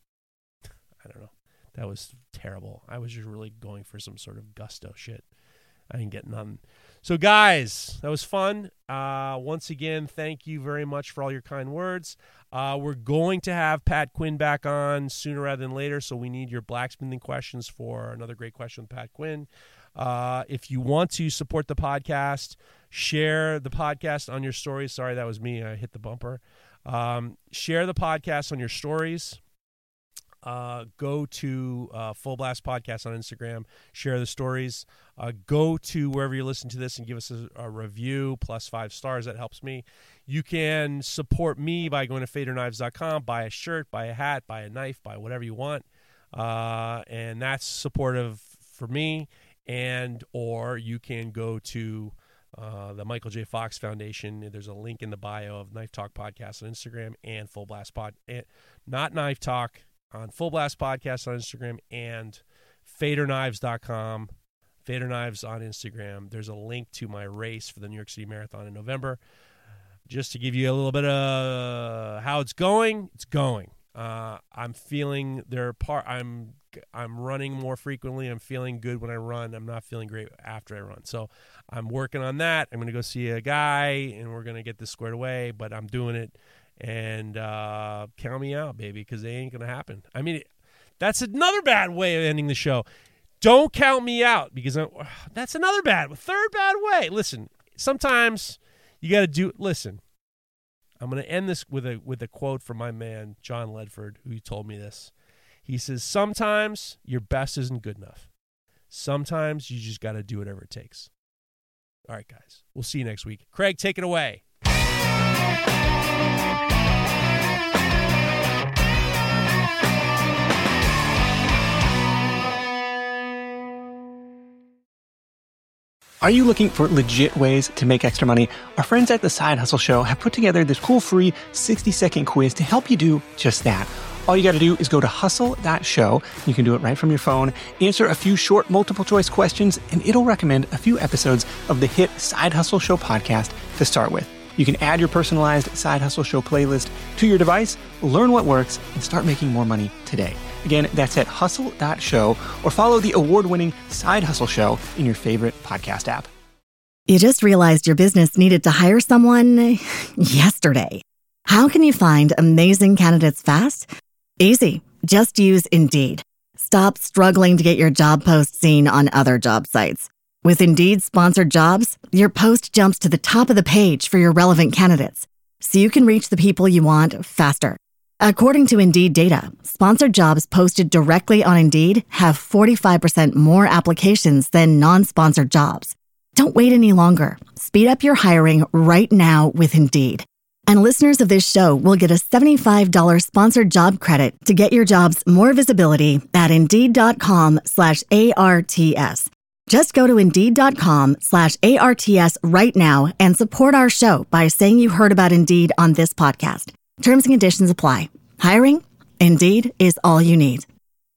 I don't know. That was terrible. I was just really going for some sort of gusto shit. I didn't get none. So guys, that was fun. Uh, once again, thank you very much for all your kind words. Uh, we're going to have Pat Quinn back on sooner rather than later, so we need your blacksmithing questions for another great question with Pat Quinn. Uh, if you want to support the podcast, share the podcast on your stories. Sorry, that was me. I hit the bumper. Um, share the podcast on your stories. Uh, go to uh, Full Blast Podcast on Instagram. Share the stories. Uh, go to wherever you listen to this and give us a, a review plus five stars. That helps me. You can support me by going to fader knives dot com. Buy a shirt, buy a hat, buy a knife, buy whatever you want. Uh, and that's supportive for me. And or you can go to uh, the Michael J. Fox Foundation. There's a link in the bio of Knife Talk Podcast on Instagram and Full Blast Pod. And not Knife Talk. On Full Blast Podcast on Instagram and fader knives dot com, Fader Knives on Instagram. There's a link to my race for the New York City Marathon in November. Just to give you a little bit of how it's going, it's going. Uh, I'm feeling there. Part I'm I'm running more frequently. I'm feeling good when I run. I'm not feeling great after I run. So I'm working on that. I'm going to go see a guy, and we're going to get this squared away. But I'm doing it. And uh, count me out, baby, because they ain't going to happen. I mean, that's another bad way of ending the show. Don't count me out because I'm, that's another bad, third bad way. Listen, sometimes you got to do, listen, I'm going to end this with a with a quote from my man, John Ledford, who told me this. He says, sometimes your best isn't good enough. Sometimes you just got to do whatever it takes. All right, guys, we'll see you next week. Craig, take it away. Are you looking for legit ways to make extra money? Our friends at The Side Hustle Show have put together this cool free sixty second quiz to help you do just that. All you got to do is go to hustle dot show. You can do it right from your phone. Answer a few short multiple choice questions, and it'll recommend a few episodes of the hit Side Hustle Show podcast to start with. You can add your personalized Side Hustle Show playlist to your device, learn what works, and start making more money today. Again, that's at hustle dot show, or follow the award-winning Side Hustle Show in your favorite podcast app. You just realized your business needed to hire someone yesterday. How can you find amazing candidates fast? Easy. Just use Indeed. Stop struggling to get your job post seen on other job sites. With Indeed Sponsored Jobs, your post jumps to the top of the page for your relevant candidates, so you can reach the people you want faster. According to Indeed data, sponsored jobs posted directly on Indeed have forty-five percent more applications than non-sponsored jobs. Don't wait any longer. Speed up your hiring right now with Indeed. And listeners of this show will get a seventy-five dollars sponsored job credit to get your jobs more visibility at Indeed.com slash ARTS. Just go to Indeed.com slash ARTS right now and support our show by saying you heard about Indeed on this podcast. Terms and conditions apply. Hiring? Indeed is all you need.